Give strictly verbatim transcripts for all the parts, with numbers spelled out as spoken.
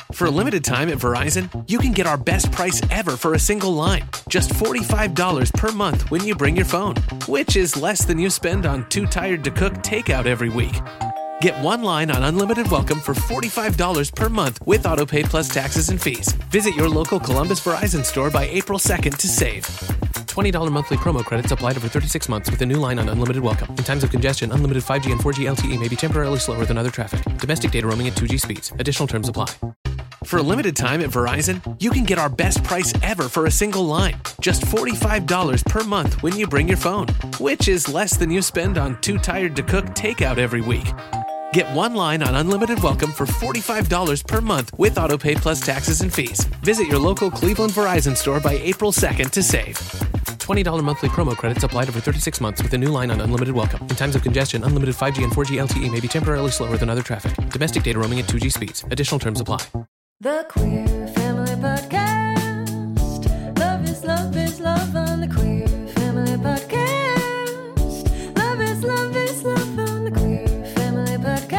For a limited time at Verizon, you can get our best price ever for a single line. Just forty-five dollars per month when you bring your phone, which is less than you spend on Too Tired to Cook takeout every week. Get one line on Unlimited Welcome for forty-five dollars per month with AutoPay plus taxes and fees. Visit your local Columbus Verizon store by April second to save. twenty dollars monthly promo credits applied over thirty-six months with a new line on Unlimited Welcome. In times of congestion, unlimited five G and four G L T E may be temporarily slower than other traffic. Domestic data roaming at two G speeds. Additional terms apply. For a limited time at Verizon, you can get our best price ever for a single line. Just forty-five dollars per month when you bring your phone, which is less than you spend on Too Tired to Cook takeout every week. Get one line on Unlimited Welcome for forty-five dollars per month with AutoPay plus taxes and fees. Visit your local Cleveland Verizon store by April second to save. twenty dollars monthly promo credits applied over thirty-six months with a new line on Unlimited Welcome. In times of congestion, unlimited five G and four G L T E may be temporarily slower than other traffic. Domestic data roaming at two G speeds. Additional terms apply. The Queer Family Podcast. Love is love is love on the Queer Family Podcast. Love is love is love on the Queer Family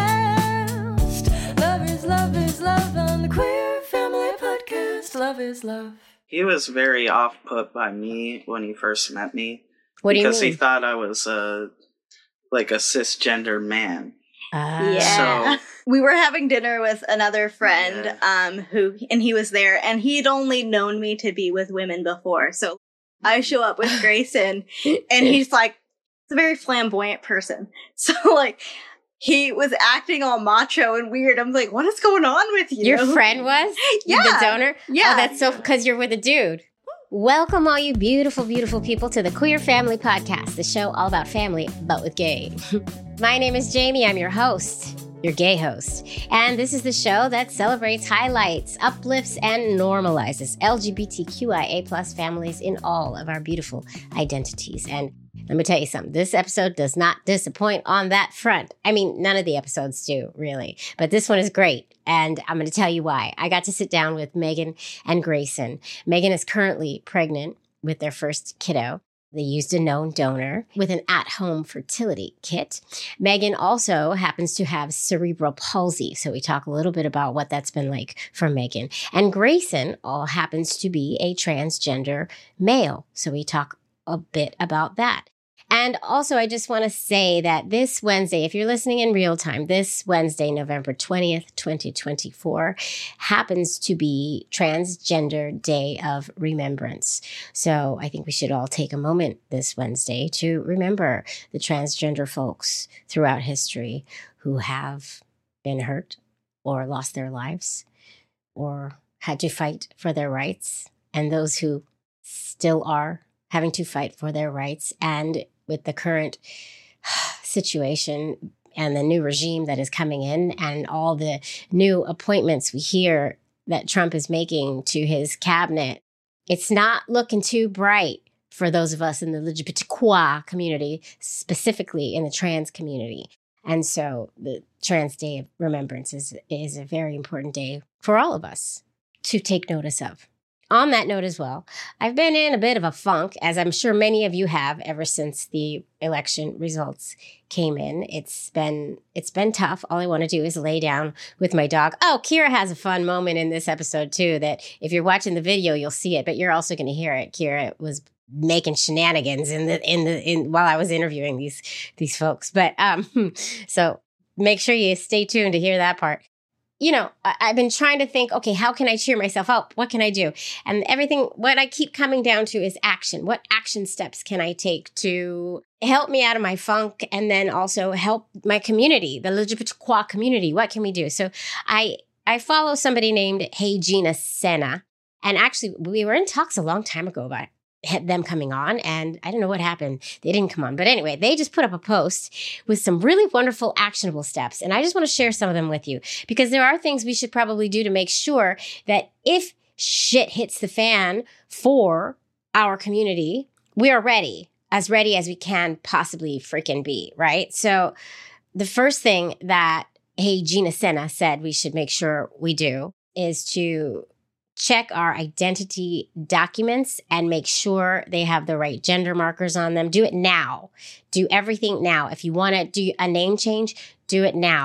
Podcast. Love is love is love on the Queer Family Podcast. Love is love. He was very off-put by me when he first met me. What do you mean? Because he thought I was uh, like a cisgender man. Uh, Yeah. So, we were having dinner with another friend, Yeah. um, who, and he was there, and he'd only known me to be with women before. So I show up with Grayson, and he's like, it's a very flamboyant person. So, like, he was acting all macho and weird. I'm like, what is going on with you? Your friend was? Yeah. The donor? Yeah. Oh, that's so, because you're with a dude. Welcome, all you beautiful, beautiful people, to the Queer Family Podcast, the show all about family, but with gay. My name is Jamie. I'm your host, your gay host. And this is the show that celebrates, highlights, uplifts, and normalizes L G B T Q I A plus families in all of our beautiful identities. And let me tell you something. This episode does not disappoint on that front. I mean, none of the episodes do, really. But this one is great. And I'm going to tell you why. I got to sit down with Megan and Grayson. Megan is currently pregnant with their first kiddo. They used a known donor with an at-home fertility kit. Megan also happens to have cerebral palsy. So we talk a little bit about what that's been like for Megan. And Grayson all happens to be a transgender male. So we talk a bit about that. And also, I just want to say that this Wednesday, if you're listening in real time, this Wednesday, November twentieth, twenty twenty-four, happens to be Transgender Day of Remembrance. So I think we should all take a moment this Wednesday to remember the transgender folks throughout history who have been hurt or lost their lives or had to fight for their rights, and those who still are having to fight for their rights. And with the current situation and the new regime that is coming in and all the new appointments we hear that Trump is making to his cabinet, it's not looking too bright for those of us in the L G B T Q community, specifically in the trans community. And so the Trans Day of Remembrance is, is a very important day for all of us to take notice of. On that note as well, I've been in a bit of a funk, as I'm sure many of you have, ever since the election results came in. It's been it's been tough. All I want to do is lay down with my dog. Oh, Kira has a fun moment in this episode too, that if you're watching the video, you'll see it, but you're also going to hear it. Kira was making shenanigans in the in the in while I was interviewing these these folks. But um, so make sure you stay tuned to hear that part. You know, I, I've been trying to think, okay, how can I cheer myself up? What can I do? And everything, what I keep coming down to is action. What action steps can I take to help me out of my funk and then also help my community, the L G B T Q community? What can we do? So I I follow somebody named Hey Gina Senna. And actually, we were in talks a long time ago about them coming on, and I don't know what happened. They didn't come on. But anyway, they just put up a post with some really wonderful actionable steps. And I just want to share some of them with you because there are things we should probably do to make sure that if shit hits the fan for our community, we are ready, as ready as we can possibly freaking be, right? So the first thing that Hey Gina Senna said we should make sure we do is to check our identity documents and make sure they have the right gender markers on them. Do it now. Do everything now. If you want to do a name change, do it now.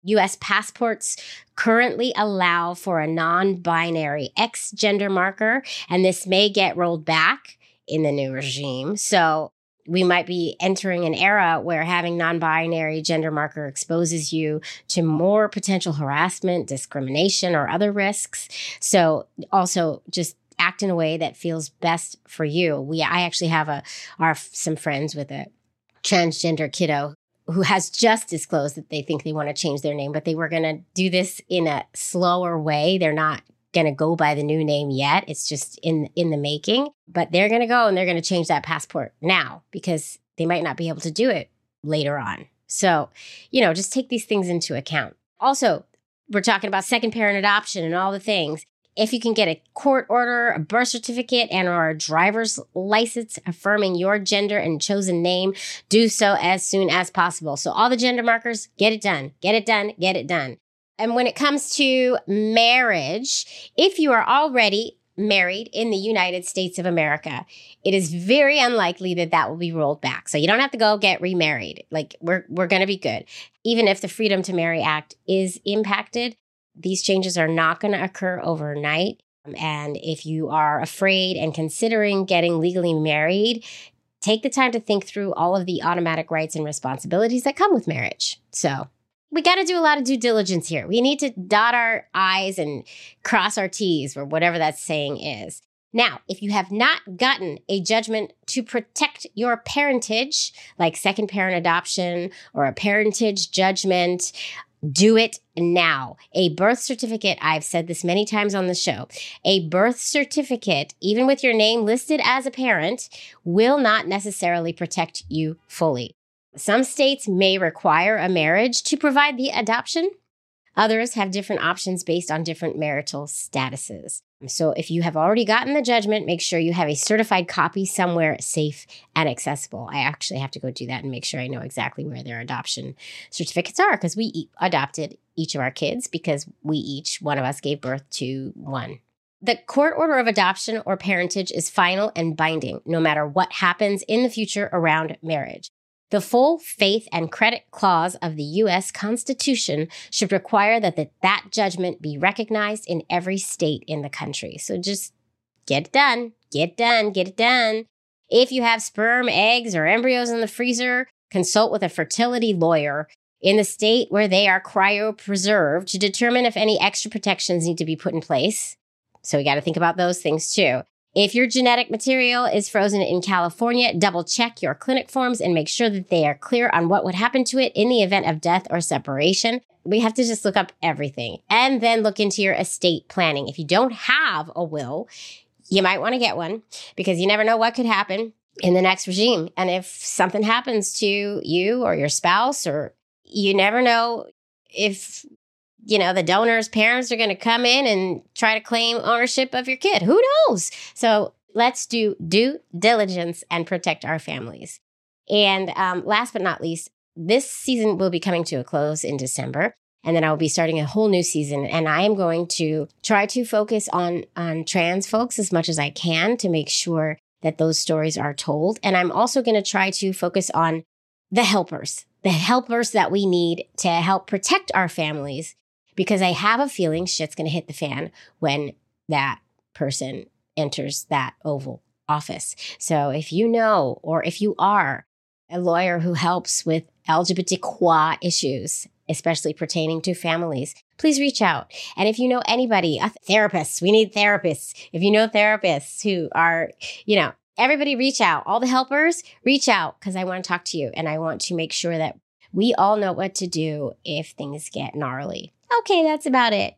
U S passports currently allow for a non-binary X gender marker, and this may get rolled back in the new regime. So we might be entering an era where having non-binary gender marker exposes you to more potential harassment, discrimination, or other risks. So also just act in a way that feels best for you. We, I actually have a, our, some friends with a transgender kiddo who has just disclosed that they think they want to change their name, but they were going to do this in a slower way. They're not going to go by the new name yet. It's just in in the making, but they're going to go and they're going to change that passport now because they might not be able to do it later on. So, you know, just take these things into account. Also, we're talking about second parent adoption and all the things. If you can get a court order, a birth certificate, and or a driver's license affirming your gender and chosen name, do so as soon as possible. So all the gender markers, get it done, get it done, get it done. And when it comes to marriage, if you are already married in the United States of America, it is very unlikely that that will be rolled back. So you don't have to go get remarried. Like we're we're going to be good. Even if the Freedom to Marry Act is impacted, these changes are not going to occur overnight. And if you are afraid and considering getting legally married, take the time to think through all of the automatic rights and responsibilities that come with marriage. So we got to do a lot of due diligence here. We need to dot our I's and cross our T's, or whatever that saying is. Now, if you have not gotten a judgment to protect your parentage, like second parent adoption or a parentage judgment, do it now. A birth certificate, I've said this many times on the show, a birth certificate, even with your name listed as a parent, will not necessarily protect you fully. Some states may require a marriage to provide the adoption. Others have different options based on different marital statuses. So if you have already gotten the judgment, make sure you have a certified copy somewhere safe and accessible. I actually have to go do that and make sure I know exactly where their adoption certificates are, because we e- adopted each of our kids because we each, one of us, gave birth to one. The court order of adoption or parentage is final and binding, no matter what happens in the future around marriage. The full faith and credit clause of the U S Constitution should require that the, that judgment be recognized in every state in the country. So just get it done, get it done, get it done. If you have sperm, eggs, or embryos in the freezer, consult with a fertility lawyer in the state where they are cryopreserved to determine if any extra protections need to be put in place. So we got to think about those things too. If your genetic material is frozen in California, double check your clinic forms and make sure that they are clear on what would happen to it in the event of death or separation. We have to just look up everything and then look into your estate planning. If you don't have a will, you might want to get one because you never know what could happen in the next regime. And if something happens to you or your spouse, or you never know if, you know, the donor's parents are going to come in and try to claim ownership of your kid. Who knows? So let's do due diligence and protect our families. And um, last but not least, this season will be coming to a close in December. And then I'll be starting a whole new season. And I am going to try to focus on, on trans folks as much as I can to make sure that those stories are told. And I'm also going to try to focus on the helpers, the helpers that we need to help protect our families. Because I have a feeling shit's going to hit the fan when that person enters that Oval Office. So if you know, or if you are a lawyer who helps with L G B T Q issues, especially pertaining to families, please reach out. And if you know anybody, a therapist, we need therapists. If you know therapists who are, you know, everybody reach out. All the helpers, reach out, because I want to talk to you. And I want to make sure that we all know what to do if things get gnarly. Okay, that's about it.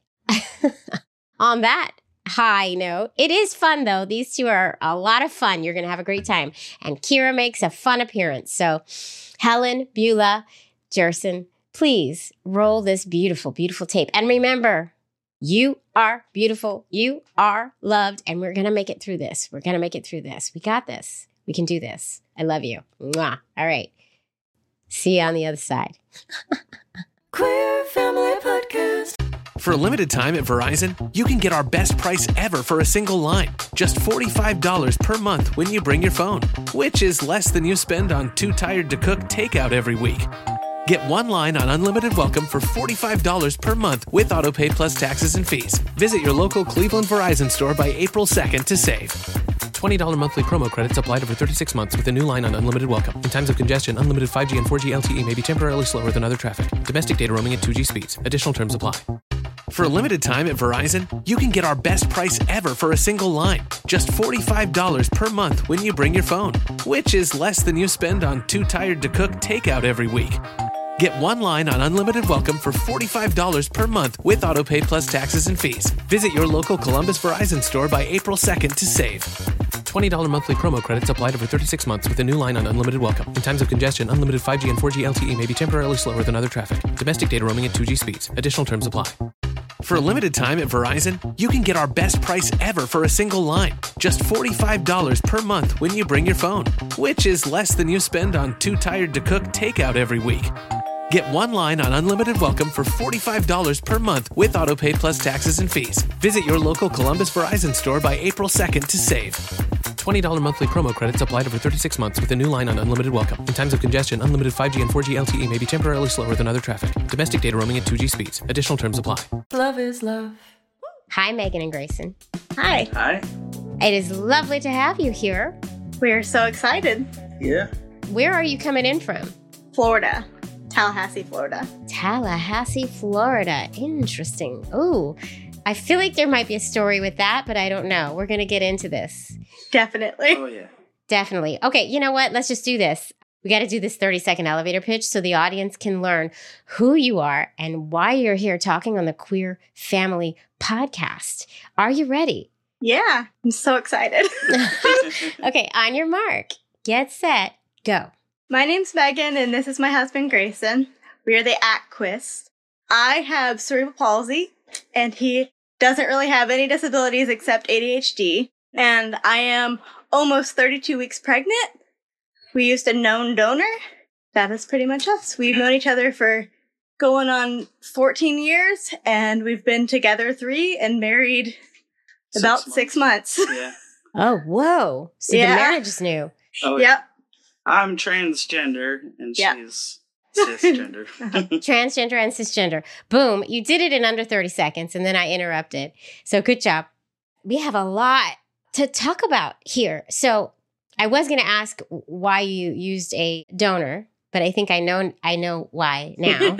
On that high note, it is fun though. These two are a lot of fun. You're going to have a great time. And Kira makes a fun appearance. So Helen, Beulah, Jerson, please roll this beautiful, beautiful tape. And remember, you are beautiful. You are loved. And we're going to make it through this. We're going to make it through this. We got this. We can do this. I love you. Mwah. All right. See you on the other side. Queer Family Podcast. For a limited time at Verizon, you can get our best price ever for a single line. Just forty-five dollars per month when you bring your phone, which is less than you spend on Too Tired to Cook takeout every week. Get one line on unlimited welcome for forty-five dollars per month with AutoPay plus taxes and fees. Visit your local Cleveland Verizon store by April second to save. twenty dollars monthly promo credits applied over thirty-six months with a new line on unlimited welcome. In times of congestion, unlimited five G and four G L T E may be temporarily slower than other traffic. Domestic data roaming at two G speeds. Additional terms apply. For a limited time at Verizon, you can get our best price ever for a single line. Just forty-five dollars per month when you bring your phone, which is less than you spend on Too Tired to Cook takeout every week. Get one line on unlimited welcome for forty-five dollars per month with AutoPay plus taxes and fees. Visit your local Columbus Verizon store by April second to save. twenty dollars monthly promo credits applied over thirty-six months with a new line on unlimited welcome. In times of congestion, unlimited five G and four G L T E may be temporarily slower than other traffic. Domestic data roaming at two G speeds. Additional terms apply. For a limited time at Verizon, you can get our best price ever for a single line. Just forty-five dollars per month when you bring your phone, which is less than you spend on Too Tired to Cook takeout every week. Get one line on unlimited welcome for forty-five dollars per month with AutoPay plus taxes and fees. Visit your local Columbus Verizon store by April second to save. twenty dollars monthly promo credits applied over thirty-six months with a new line on unlimited welcome. In times of congestion, unlimited five G and four G L T E may be temporarily slower than other traffic. Domestic data roaming at two G speeds. Additional terms apply. Love is love. Hi, Megan and Grayson. Hi. Hi. It is lovely to have you here. We're so excited. Yeah. Where are you coming in from? Florida. Tallahassee, Florida. Tallahassee, Florida. Interesting. Ooh, I feel like there might be a story with that, but I don't know. We're going to get into this. Definitely. Oh, yeah. Definitely. Okay, you know what? Let's just do this. We got to do this thirty-second elevator pitch so the audience can learn who you are and why you're here talking on the Queer Family Podcast. Are you ready? Yeah, I'm so excited. Okay, on your mark, get set, go. My name's Megan, and this is my husband, Grayson. We are the Acquist. I have cerebral palsy, and he doesn't really have any disabilities except A D H D. And I am almost thirty-two weeks pregnant. We used a known donor. That is pretty much us. We've known each other for going on fourteen years, and we've been together three and married Six about months. six months. Yeah. Oh, whoa. So Yeah. the marriage is new. Oh, yeah. Yep. I'm transgender, and Yeah. she's cisgender. Transgender and cisgender. Boom. You did it in under thirty seconds, and then I interrupted. So good job. We have a lot to talk about here. So I was going to ask why you used a donor, but I think I know I know why now.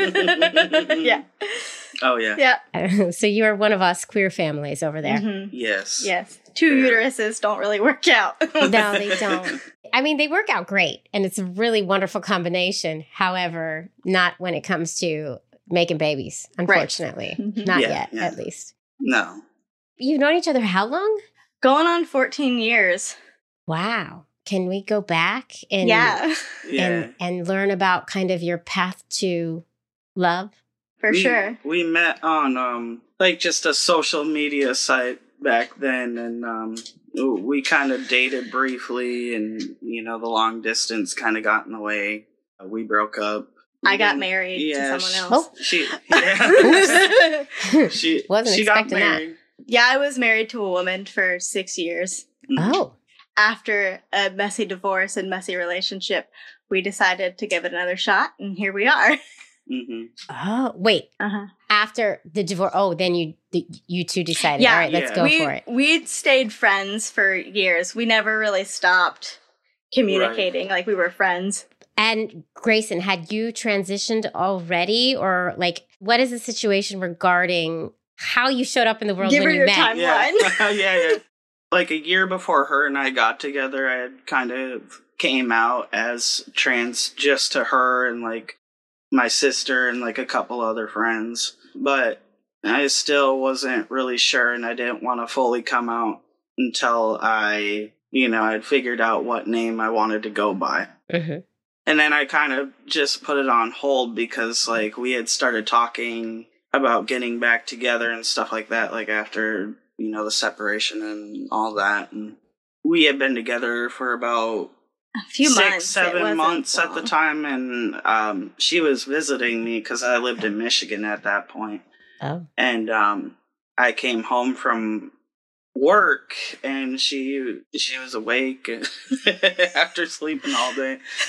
Yeah. Oh, yeah. Yeah. So you are one of us queer families over there. Mhm. Yes. Yes. Two uteruses don't really work out. No, they don't. I mean, they work out great, and it's a really wonderful combination. However, not when it comes to making babies, unfortunately. Mhm. Not Yeah, yet, yeah. at least. No. You've known each other how long? Going on fourteen years. Wow. Can we go back and Yeah, Yeah. and and learn about kind of your path to love? for we, sure. We met on um like just a social media site back then, and um we kind of dated briefly, and you know the long distance kind of got in the way. We broke up. I got And- married yeah, to she- someone else. She yeah. she Wasn't she got expecting that. married. Yeah, I was married to a woman for six years. Mhm. Oh, After a messy divorce and messy relationship, we decided to give it another shot, and here we are. Mhm. oh, wait. Uh-huh. After the divorce, oh, then you the, you two decided. Yeah, all right, let's yeah. go we, for it. We'd stayed friends for years. We never really stopped communicating. Like, we were friends. And Grayson, had you transitioned already, or like, what is the situation regarding how you showed up in the world Give when her you your met? time. Yeah. Timeline. yeah, yeah. Like a year before her and I got together, I had kind of came out as trans just to her and like my sister and like a couple other friends. But I still wasn't really sure, and I didn't want to fully come out until I, you know, I'd figured out what name I wanted to go by. Mhm. And then I kind of just put it on hold because, like, we had started talking about getting back together and stuff like that, like, after, you know, the separation and all that. And we had been together for about A few six, months. It seven wasn't months at the long. time. And um, she was visiting me because I lived in Michigan at that point. Oh, And um, I came home from work, and she she was awake after sleeping all day.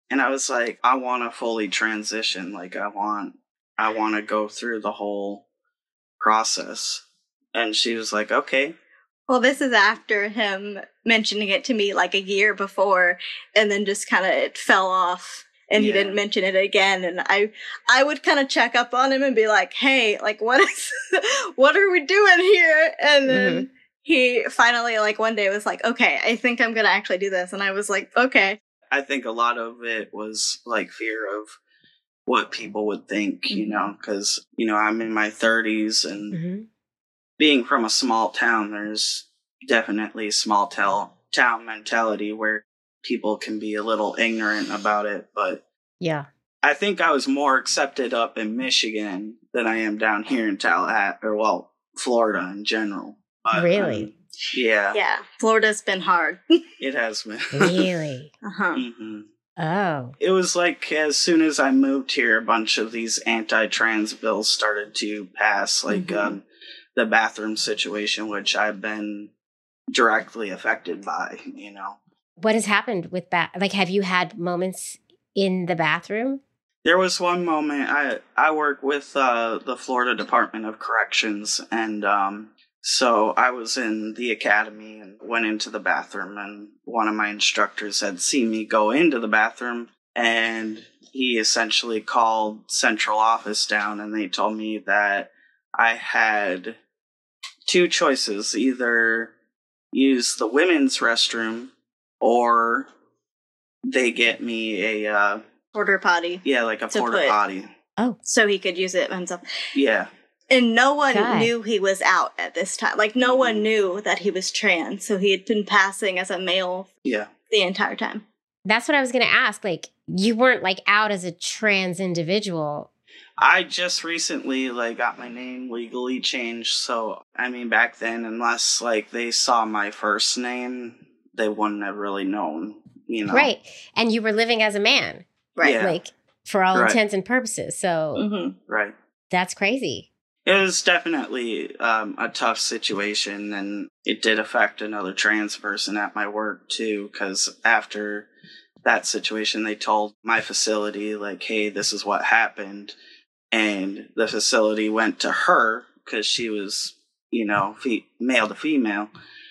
And I was like, I want to fully transition. Like, I want, I want to go through the whole process. And she was like, okay. Well, this is after him mentioning it to me like a year before, and then just kind of it fell off, and Yeah. he didn't mention it again. And I, I would kind of check up on him and be like, "Hey, like, what is, what are we doing here?" And then he finally, like, one day was like, "Okay, I think I'm gonna actually do this," and I was like, "Okay." I think a lot of it was like fear of what people would think, you know, because, you know, I'm in my thirties and Mm-hmm. being from a small town, there's definitely small tel- town mentality where people can be a little ignorant about it. But Yeah. I think I was more accepted up in Michigan than I am down here in Tallahassee, or well, Florida in general. But, Really? um, yeah, Yeah, Florida's been hard. it has been. Really? Uh-huh. hmm Oh. It was like as soon as I moved here, a bunch of these anti-trans bills started to pass, like Mhm. um, the bathroom situation, which I've been directly affected by, you know. What has happened with bath? Like, have you had moments in the bathroom? There was one moment, I, I work with uh, the Florida Department of Corrections, and um, so I was in the academy and went into the bathroom, and one of my instructors had seen me go into the bathroom, and he essentially called central office down, and they told me that I had two choices: either use the women's restroom or they get me a uh, Porter potty, yeah, like a To porta put- potty. Oh. so he could use it himself. Yeah. And no one God. knew he was out at this time. Like, no one knew that he was trans, so he had been passing as a male Yeah. the entire time. That's what I was going to ask. Like, you weren't like out as a trans individual. I just recently like got my name legally changed, so I mean back then unless like they saw my first name, they wouldn't have really known, you know. Right. And you were living as a man. Right. Yeah. Like, for all Right. intents and purposes. So Mm-hmm. Right. that's crazy. It was definitely um, a tough situation, and it did affect another trans person at my work too, because after that situation, they told my facility, like, hey, this is what happened. And the facility went to her because she was, you know, fe- male to female,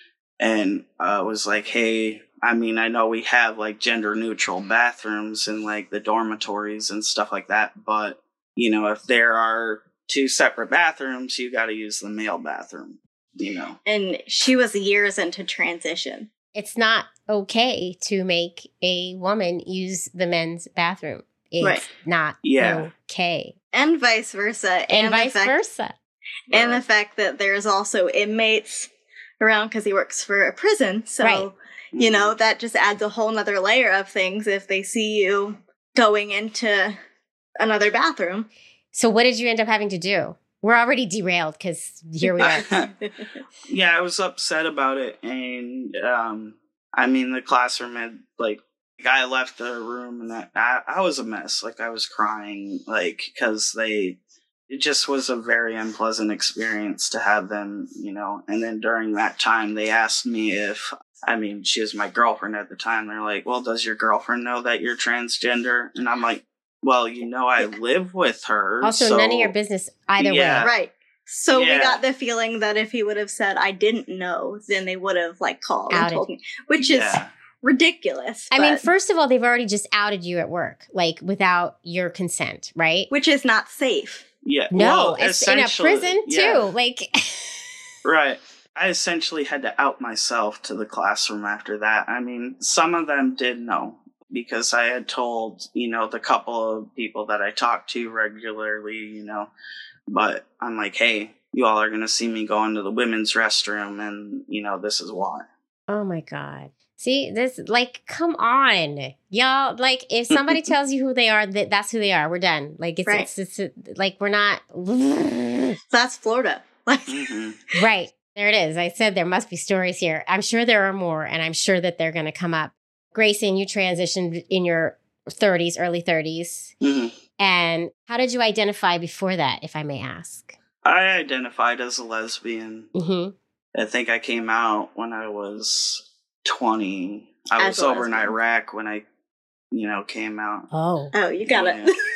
and uh, was like, hey, I mean, I know we have like gender neutral bathrooms in like the dormitories and stuff like that, but, you know, if there are two separate bathrooms, you got to use the male bathroom, you know. And she was years into transition. It's not okay to make a woman use the men's bathroom. It's Right. not Yeah. okay. And vice versa. And, the vice fact, versa. And the fact that there's also inmates around because he works for a prison. So, Right. you know, that just adds a whole nother layer of things if they see you going into another bathroom. So what did you end up having to do? We're already derailed because here we are. Yeah, I was upset about it, and um, I mean, the classroom had like, I left the room, and I, I, I was a mess. Like, I was crying, like, because they, it just was a very unpleasant experience to have them, you know. And then during that time, they asked me if, I mean, she was my girlfriend at the time. They're like, well, does your girlfriend know that you're transgender? And I'm like, well, you know, I live with her. Also, so none of your business either Yeah. way. Right. So we Yeah. got the feeling that if he would have said, I didn't know, then they would have, like, called and Outed. told me, which is Yeah. ridiculous. I mean, but- first of all, they've already just outed you at work, like without your consent, right? which is not safe. Yeah. No, well, it's in a essentially- prison too. yeah. Like, Right. I essentially had to out myself to the classroom after that. I mean, some of them did know because I had told, you know, the couple of people that I talked to regularly, you know, but I'm like, hey, you all are going to see me go into the women's restroom and, you know, this is why. oh my God. See, this, like, come on, y'all. Like, if somebody tells you who they are, that that's who they are. We're done. Like, it's, Right. it's, it's, like, we're not. That's Florida. Like, hmm Right. There it is. I said there must be stories here. I'm sure there are more, and I'm sure that they're going to come up. Grayson, you transitioned in your thirties, early thirties. hmm And how did you identify before that, if I may ask? I identified as a lesbian. Mm-hmm. I think I came out when I was twenty. I As was a over in lesbian. Iraq when I you know, came out. Oh. Oh, you got Yeah. it.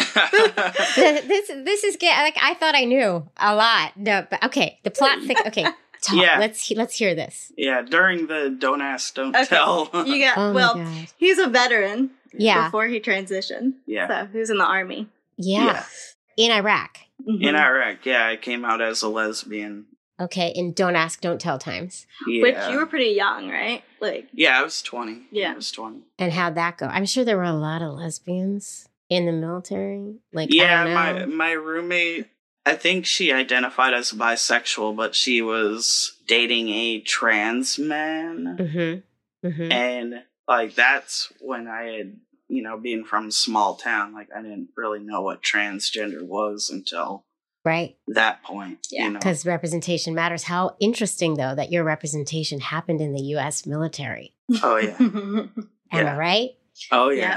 Yeah. this this is get like I thought I knew a lot. No, but okay, the plot thick. Okay, talk. Yeah. Let's he- let's hear this. Yeah, during the Don't Ask, Don't Okay. Tell. You got Oh well. my god. He's a veteran. Yeah. Before he transitioned. Yeah. So he was in the army. yeah, Yeah. in Iraq. Mhm. In Iraq, yeah, I came out as a lesbian. Okay, in Don't Ask, Don't Tell times. Yeah. Which you were pretty young, right? Like, Yeah, I was twenty. Yeah. I was twenty. And how'd that go? I'm sure there were a lot of lesbians in the military. Like, Yeah, I don't my know. my roommate, I think she identified as bisexual, but she was dating a trans man. Mm-hmm. Mm-hmm. And, like, that's when I had, you know, being from a small town, like, I didn't really know what transgender was until Right. that point. Yeah, you know? Because representation matters. How interesting, though, that your representation happened in the U S military. Oh, yeah. Am Yeah. I right? Oh, yeah.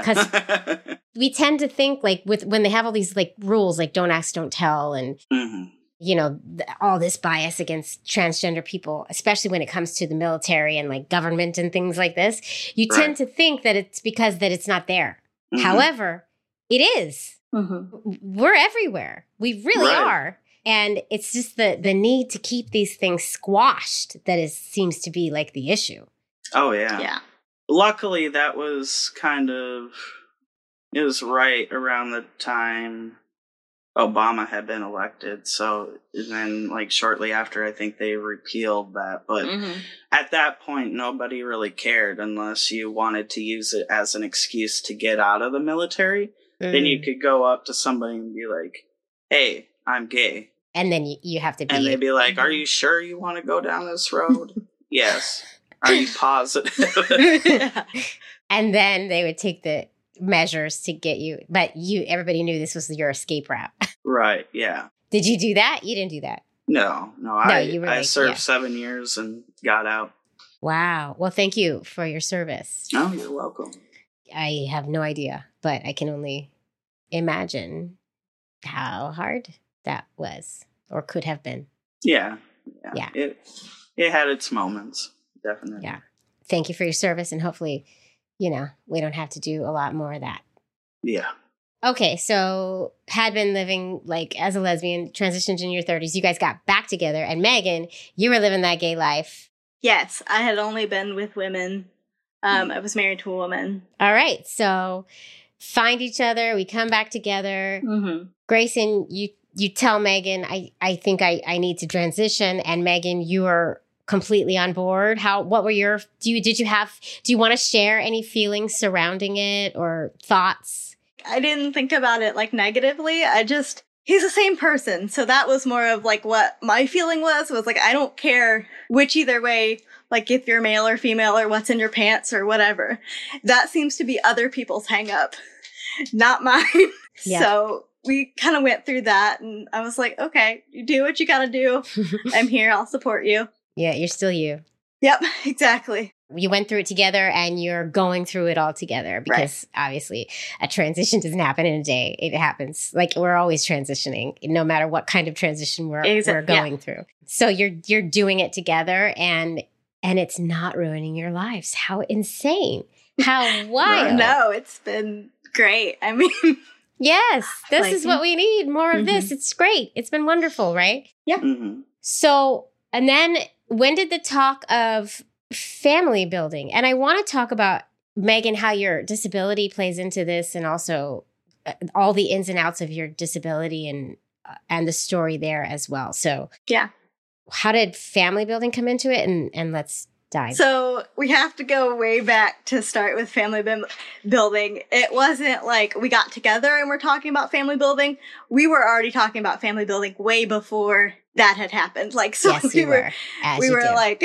We tend to think like with when they have all these like rules like don't ask, don't tell, and hmm you know th- all this bias against transgender people, especially when it comes to the military and like government and things like this. You Right. tend to think that it's because that it's not there. Mhm. However, it is. Mhm. We're everywhere. We really Right. are. And it's just the the need to keep these things squashed that is seems to be like the issue. Oh, yeah. Yeah. Luckily, that was kind of, it was right around the time Obama had been elected. So, and then, like, shortly after, I think they repealed that. But Mhm. at that point, nobody really cared unless you wanted to use it as an excuse to get out of the military. Then you Mm. could go up to somebody and be like, hey, I'm gay. And then you, you have to be And they'd be like, are you sure you want to go down this road? Yes. Are you positive? Yeah. and then they would take the measures to get you. But you, everybody knew this was your escape route. Right, yeah. Did you do that? You didn't do that. No, no, I, you were I like, served yeah. seven years and got out. Wow. Well, thank you for your service. Oh, you're welcome. I have no idea, but I can only imagine how hard that was or could have been. Yeah, yeah. Yeah. It, it had its moments, definitely. Yeah. Thank you for your service. And hopefully, you know, we don't have to do a lot more of that. Yeah. Okay, so had been living like as a lesbian, transitioned in your thirties. You guys got back together, and Megan, you were living that gay life. Yes, I had only been with women. Um, I was married to a woman. All right, so find each other. We come back together. Mm-hmm. Grayson, you you tell Megan, I I think I I need to transition, and Megan, you are completely on board. How? What were your? Do you did you have? Do you want to share any feelings surrounding it or thoughts? I didn't think about it like negatively. I just, he's the same person. So that was more of like what my feeling was, was like, I don't care which either way, like if you're male or female or what's in your pants or whatever. That seems to be other people's hang up, not mine. Yeah. So we kind of went through that and I was like, okay, you do what you gotta do. I'm here. I'll support you. Yeah, you're still you. Yep, exactly. You went through it together and you're going through it all together because obviously a transition doesn't happen in a day. It happens like we're always transitioning, no matter what kind of transition we're, Exa- we're going through. So you're you're doing it together and and it's not ruining your lives. How insane. How wild. No, it's been great. I mean, Yes, this Like- is what we need. More of Mhm. this. It's great. It's been wonderful, right? hmm So, and then when did the talk of family building? And I want to talk about, Megan, how your disability plays into this and also uh, all the ins and outs of your disability and uh, and the story there as well. So, yeah. how did family building come into it? And, and let's dive. So we have to go way back to start with family bim- building. It wasn't like we got together and we're talking about family building. We were already talking about family building way before that had happened. Like, so yes, we you were, were. As we you were do. like,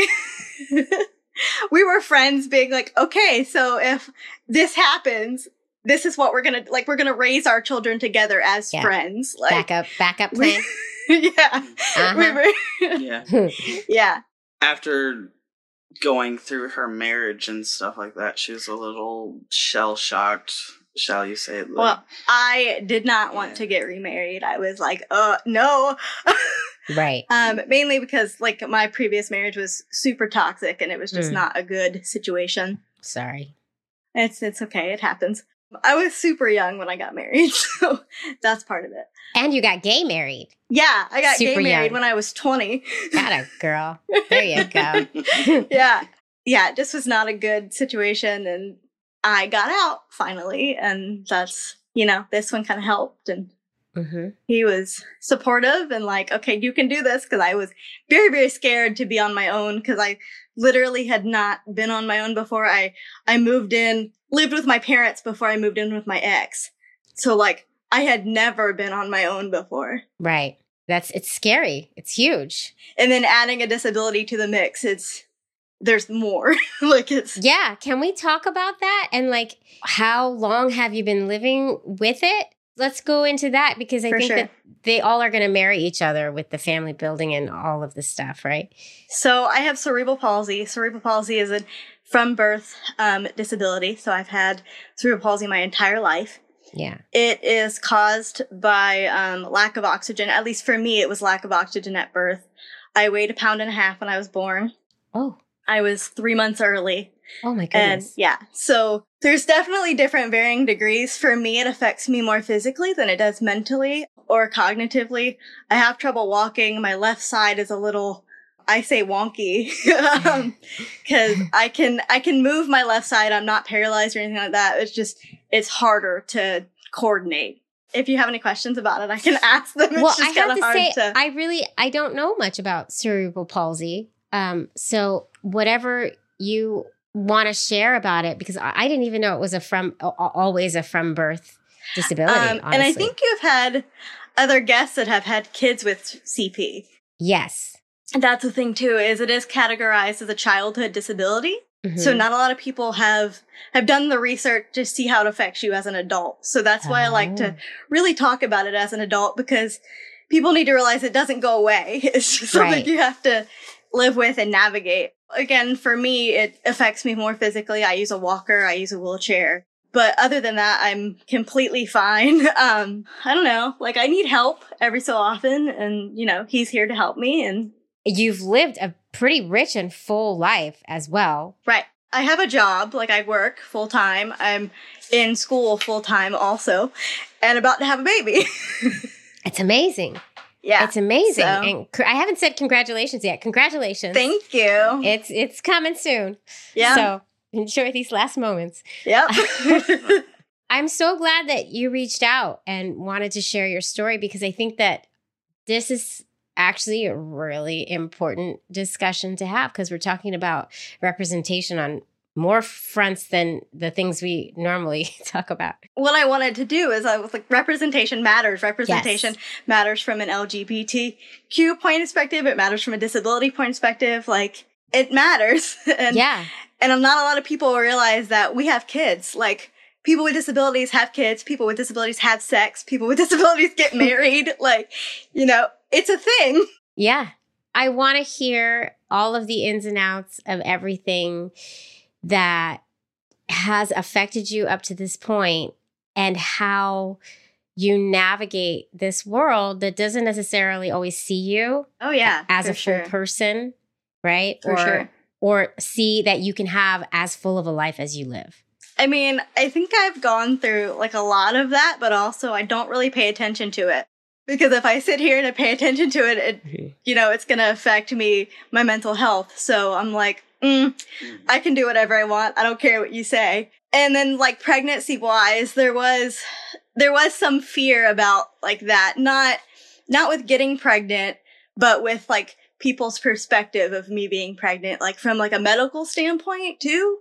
we were friends being like, okay, so if this happens, this is what we're gonna, like, we're gonna raise our children together as Yeah. friends. Like, backup, backup we- plan. yeah. Uh-huh. We were, Yeah. yeah. After going through her marriage and stuff like that, she was a little shell shocked, shall you say it? Like, Well, I did not want Yeah. to get remarried. I was like, uh, no. Right. um, mainly because, like, my previous marriage was super toxic and it was just Mm. not a good situation. Sorry. It's it's okay. It happens. I was super young when I got married, so that's part of it. And you got gay married. Yeah, I got Super gay married young. when I was twenty. Got a girl. There you go. Yeah. Yeah, it just was not a good situation, and I got out finally, and that's, you know, this one kind of helped, and Mm-hmm. he was supportive and like, okay, you can do this, because I was very, very scared to be on my own, because I literally had not been on my own before. I, I moved in, lived with my parents before I moved in with my ex. So like, I had never been on my own before. Right. That's, it's scary. It's huge. And then adding a disability to the mix, it's, there's more. Like it's, Yeah. Can we talk about that? And like, how long have you been living with it? Let's go into that, because I For think sure. that they all are going to marry each other with the family building and all of this stuff, right? So I have cerebral palsy. Cerebral palsy is a from birth um, disability. So I've had cerebral palsy my entire life. Yeah. It is caused by um, lack of oxygen. At least for me, it was lack of oxygen at birth. I weighed a pound and a half when I was born. Oh, I was three months early. oh my And goodness. yeah, so there's definitely different varying degrees. For me, it affects me more physically than it does mentally or cognitively. I have trouble walking. My left side is a little, I say wonky, because I can, I can move my left side. I'm not paralyzed or anything like that. It's just, it's harder to coordinate. If you have any questions about it, I can ask them. It's Well, just I have kinda to hard say, to- I really, I don't know much about cerebral palsy. Um, so whatever you want to share about it, because I, I didn't even know it was a from, a- always a from birth disability. Um, and I honestly. think you've had other guests that have had kids with C P. Yes. And that's the thing too, is it is categorized as a childhood disability. So Mhm. not a lot of people have have done the research to see how it affects you as an adult. So that's why I like Oh. to really talk about it as an adult, because people need to realize it doesn't go away. It's just something Right. you have to live with and navigate. Again, for me, it affects me more physically. I use a walker, I use a wheelchair. But other than that, I'm completely fine. Um, I don't know, like I need help every so often, and you know, he's here to help me. And You've lived a pretty rich and full life as well. right. I have a job, like I work full time. I'm in school full time also, and about to have a baby. It's amazing. Yeah. It's amazing. So- And cr- I haven't said congratulations yet. Congratulations. Thank you. It's it's coming soon. Yeah. So enjoy these last moments. Yep. I'm so glad that you reached out and wanted to share your story, because I think that this is actually a really important discussion to have, because we're talking about representation on more fronts than the things we normally talk about. What I wanted to do is I was like, representation matters. Representation Yes. matters from an L G B T Q point of perspective. It matters from a disability point of perspective. Like, it matters. and, Yeah. and not a lot of people realize that we have kids. Like, people with disabilities have kids. People with disabilities have sex. People with disabilities get married. Like, you know, it's a thing. Yeah. I want to hear all of the ins and outs of everything that has affected you up to this point, and how you navigate this world that doesn't necessarily always see you Oh, yeah. as for a full sure. person, right? For or sure. or see that you can have as full of a life as you live. I mean, I think I've gone through like a lot of that, but also I don't really pay attention to it. Because if I sit here and I pay attention to it, it you know, it's going to affect me, my mental health. So I'm like, mm, I can do whatever I want. I don't care what you say. And then like pregnancy wise, there was, there was some fear about like that. Not, not with getting pregnant, but with like people's perspective of me being pregnant, like from like a medical standpoint too.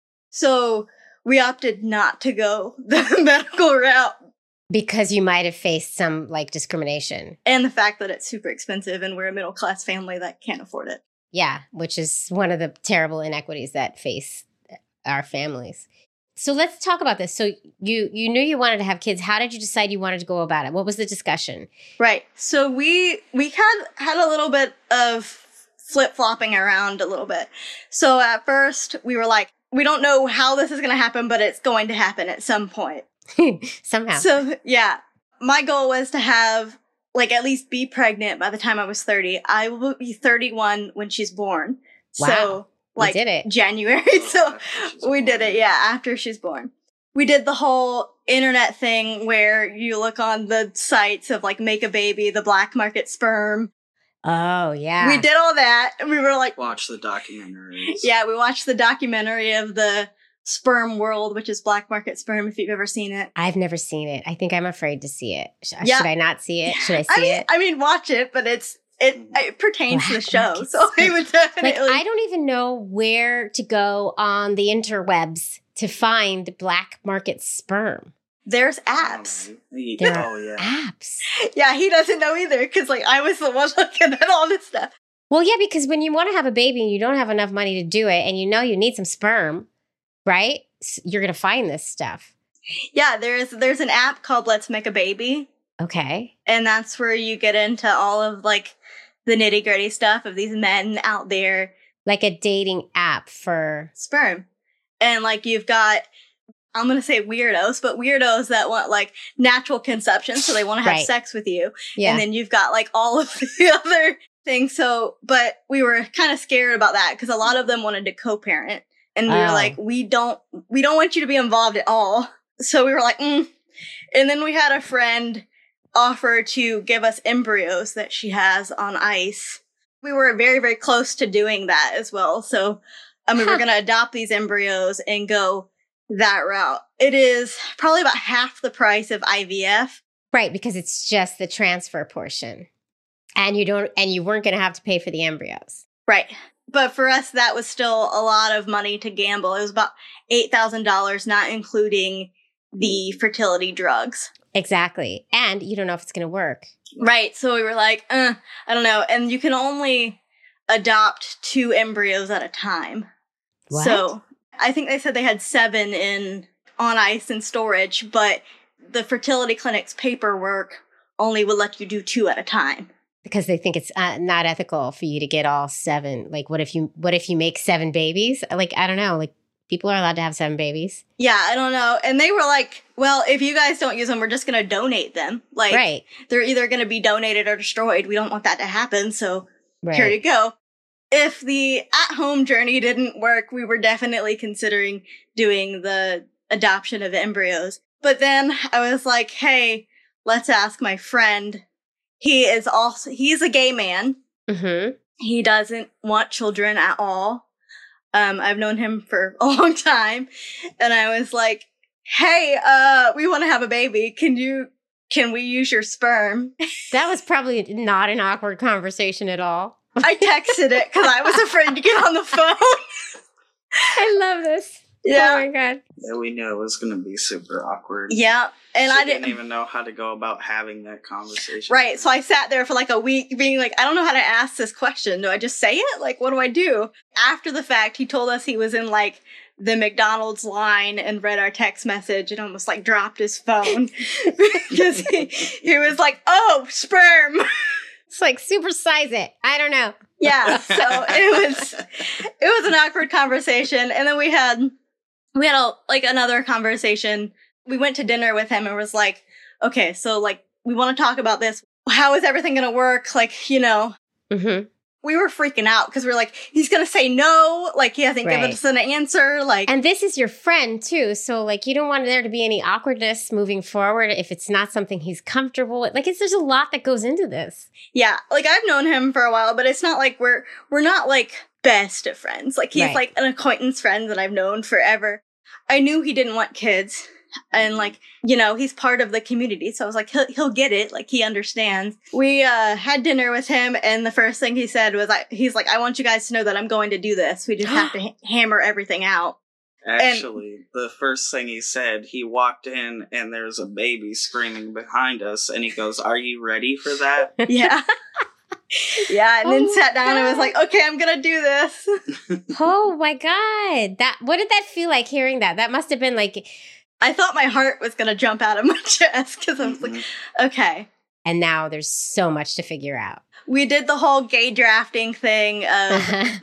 So we opted not to go the medical route. Because you might have faced some like discrimination. And the fact that it's super expensive and we're a middle class family that can't afford it. Yeah, which is one of the terrible inequities that face our families. So let's talk about this. So you you knew you wanted to have kids. How did you decide you wanted to go about it? What was the discussion? Right. So we we had had a little bit of flip-flopping around a little bit. So at first we were like, we don't know how this is going to happen, but it's going to happen at some point. Somehow. So yeah, my goal was to have like at least be pregnant by the time I was thirty. I will be thirty-one when she's born. Wow. So like did it. January. So After she's we did born. it, yeah, after she's born. We did the whole internet thing where you look on the sites of like Make a Baby, the black market sperm. Oh, yeah. We did all that. And we were like, Watch the documentaries. yeah, we watched the documentary of the sperm world, which is black market sperm, if you've ever seen it. I've never seen it. I think I'm afraid to see it. Sh- Yeah. Should I not see it? Should I see I mean, it? I mean, watch it, but it's it, it pertains to the Black show, market so I sperm. would definitely. Like, I don't even know where to go on the interwebs to find black market sperm. There's apps. Oh, There oh yeah. Apps. Yeah, he doesn't know either because like I was the one looking at all this stuff. Well, yeah, because when you want to have a baby and you don't have enough money to do it and you know you need some sperm, right? S- You're going to find this stuff. Yeah, there's there's an app called Let's Make a Baby, Okay. and that's where you get into all of like the nitty gritty stuff of these men out there Like a dating app for. sperm, and like you've got. I'm going to say weirdos, but weirdos that want like natural conception. So they want to have Right. sex with you. Yeah. And then you've got like all of the other things. So, but we were kind of scared about that because a lot of them wanted to co-parent. And we were Oh. like, we don't, we don't want you to be involved at all. So we were like, mm. And then we had a friend offer to give us embryos that she has on ice. We were very, very close to doing that as well. So, I mean, Huh. we're going to adopt these embryos and go that route. It is probably about half the price of I V F. Right, because it's just the transfer portion. And you don't and you weren't going to have to pay for the embryos. Right. But for us, that was still a lot of money to gamble. It was about eight thousand dollars, not including the fertility drugs. Exactly. And you don't know if it's going to work. Right. So we were like, uh, I don't know. And you can only adopt two embryos at a time. What? So I think they said they had seven in on ice and storage, but the fertility clinic's paperwork only would let you do two at a time. Because they think it's uh, not ethical for you to get all seven. Like, what if you what if you make seven babies? Like, I don't know. Like, people are allowed to have seven babies. Yeah, I don't know. And they were like, well, if you guys don't use them, we're just going to donate them. Like, Right. they're either going to be donated or destroyed. We don't want that to happen. So Right. here you go. If the at-home journey didn't work, we were definitely considering doing the adoption of embryos. But then I was like, hey, let's ask my friend. He is also, he's a gay man. Mm-hmm. He doesn't want children at all. Um, I've known him for a long time. And I was like, hey, uh, we want to have a baby. Can you, can we use your sperm? That was probably not an awkward conversation at all. I texted it because I was afraid to get on the phone. I love this. Yeah. Oh my God. Yeah, we knew it was going to be super awkward. Yeah. And She I didn't, even know how to go about having that conversation. right. So I sat there for like a week being like, I don't know how to ask this question. Do I just say it? Like, what do I do? After the fact, he told us he was in like the McDonald's line and read our text message and almost like dropped his phone because he, he was like, oh, sperm. It's like supersize it. I don't know. Yeah. So it was, it was an awkward conversation. And then we had, we had a, like another conversation. We went to dinner with him and was like, okay, so like, we want to talk about this. How is everything going to work? Like, you know, Mm-hmm. we were freaking out because we were like, he's going to say no. Like, he hasn't given Right. us an answer. Like, And this is your friend too. So like, you don't want there to be any awkwardness moving forward if it's not something he's comfortable with. Like, it's, there's a lot that goes into this. yeah, like I've known him for a while, but it's not like we're, we're not like best of friends. Like, he's Right. like an acquaintance friend that I've known forever. I knew he didn't want kids. And like, you know, he's part of the community. So I was like, he'll, he'll get it. Like, he understands. We, uh, had dinner with him. And the first thing he said was, I, he's like, I want you guys to know that I'm going to do this. We just have to ha- hammer everything out. Actually, the first thing he said, he walked in and there's a baby screaming behind us, and he goes, "Are you ready for that?" Yeah. Yeah. And then Oh sat my down and was God. like, okay, I'm going to do this. Oh my God. That, what did that feel like hearing that? That must have been like, I thought my heart was going to jump out of my chest because I was like, Mhm. okay. and now there's so much to figure out. We did the whole gay drafting thing. Of,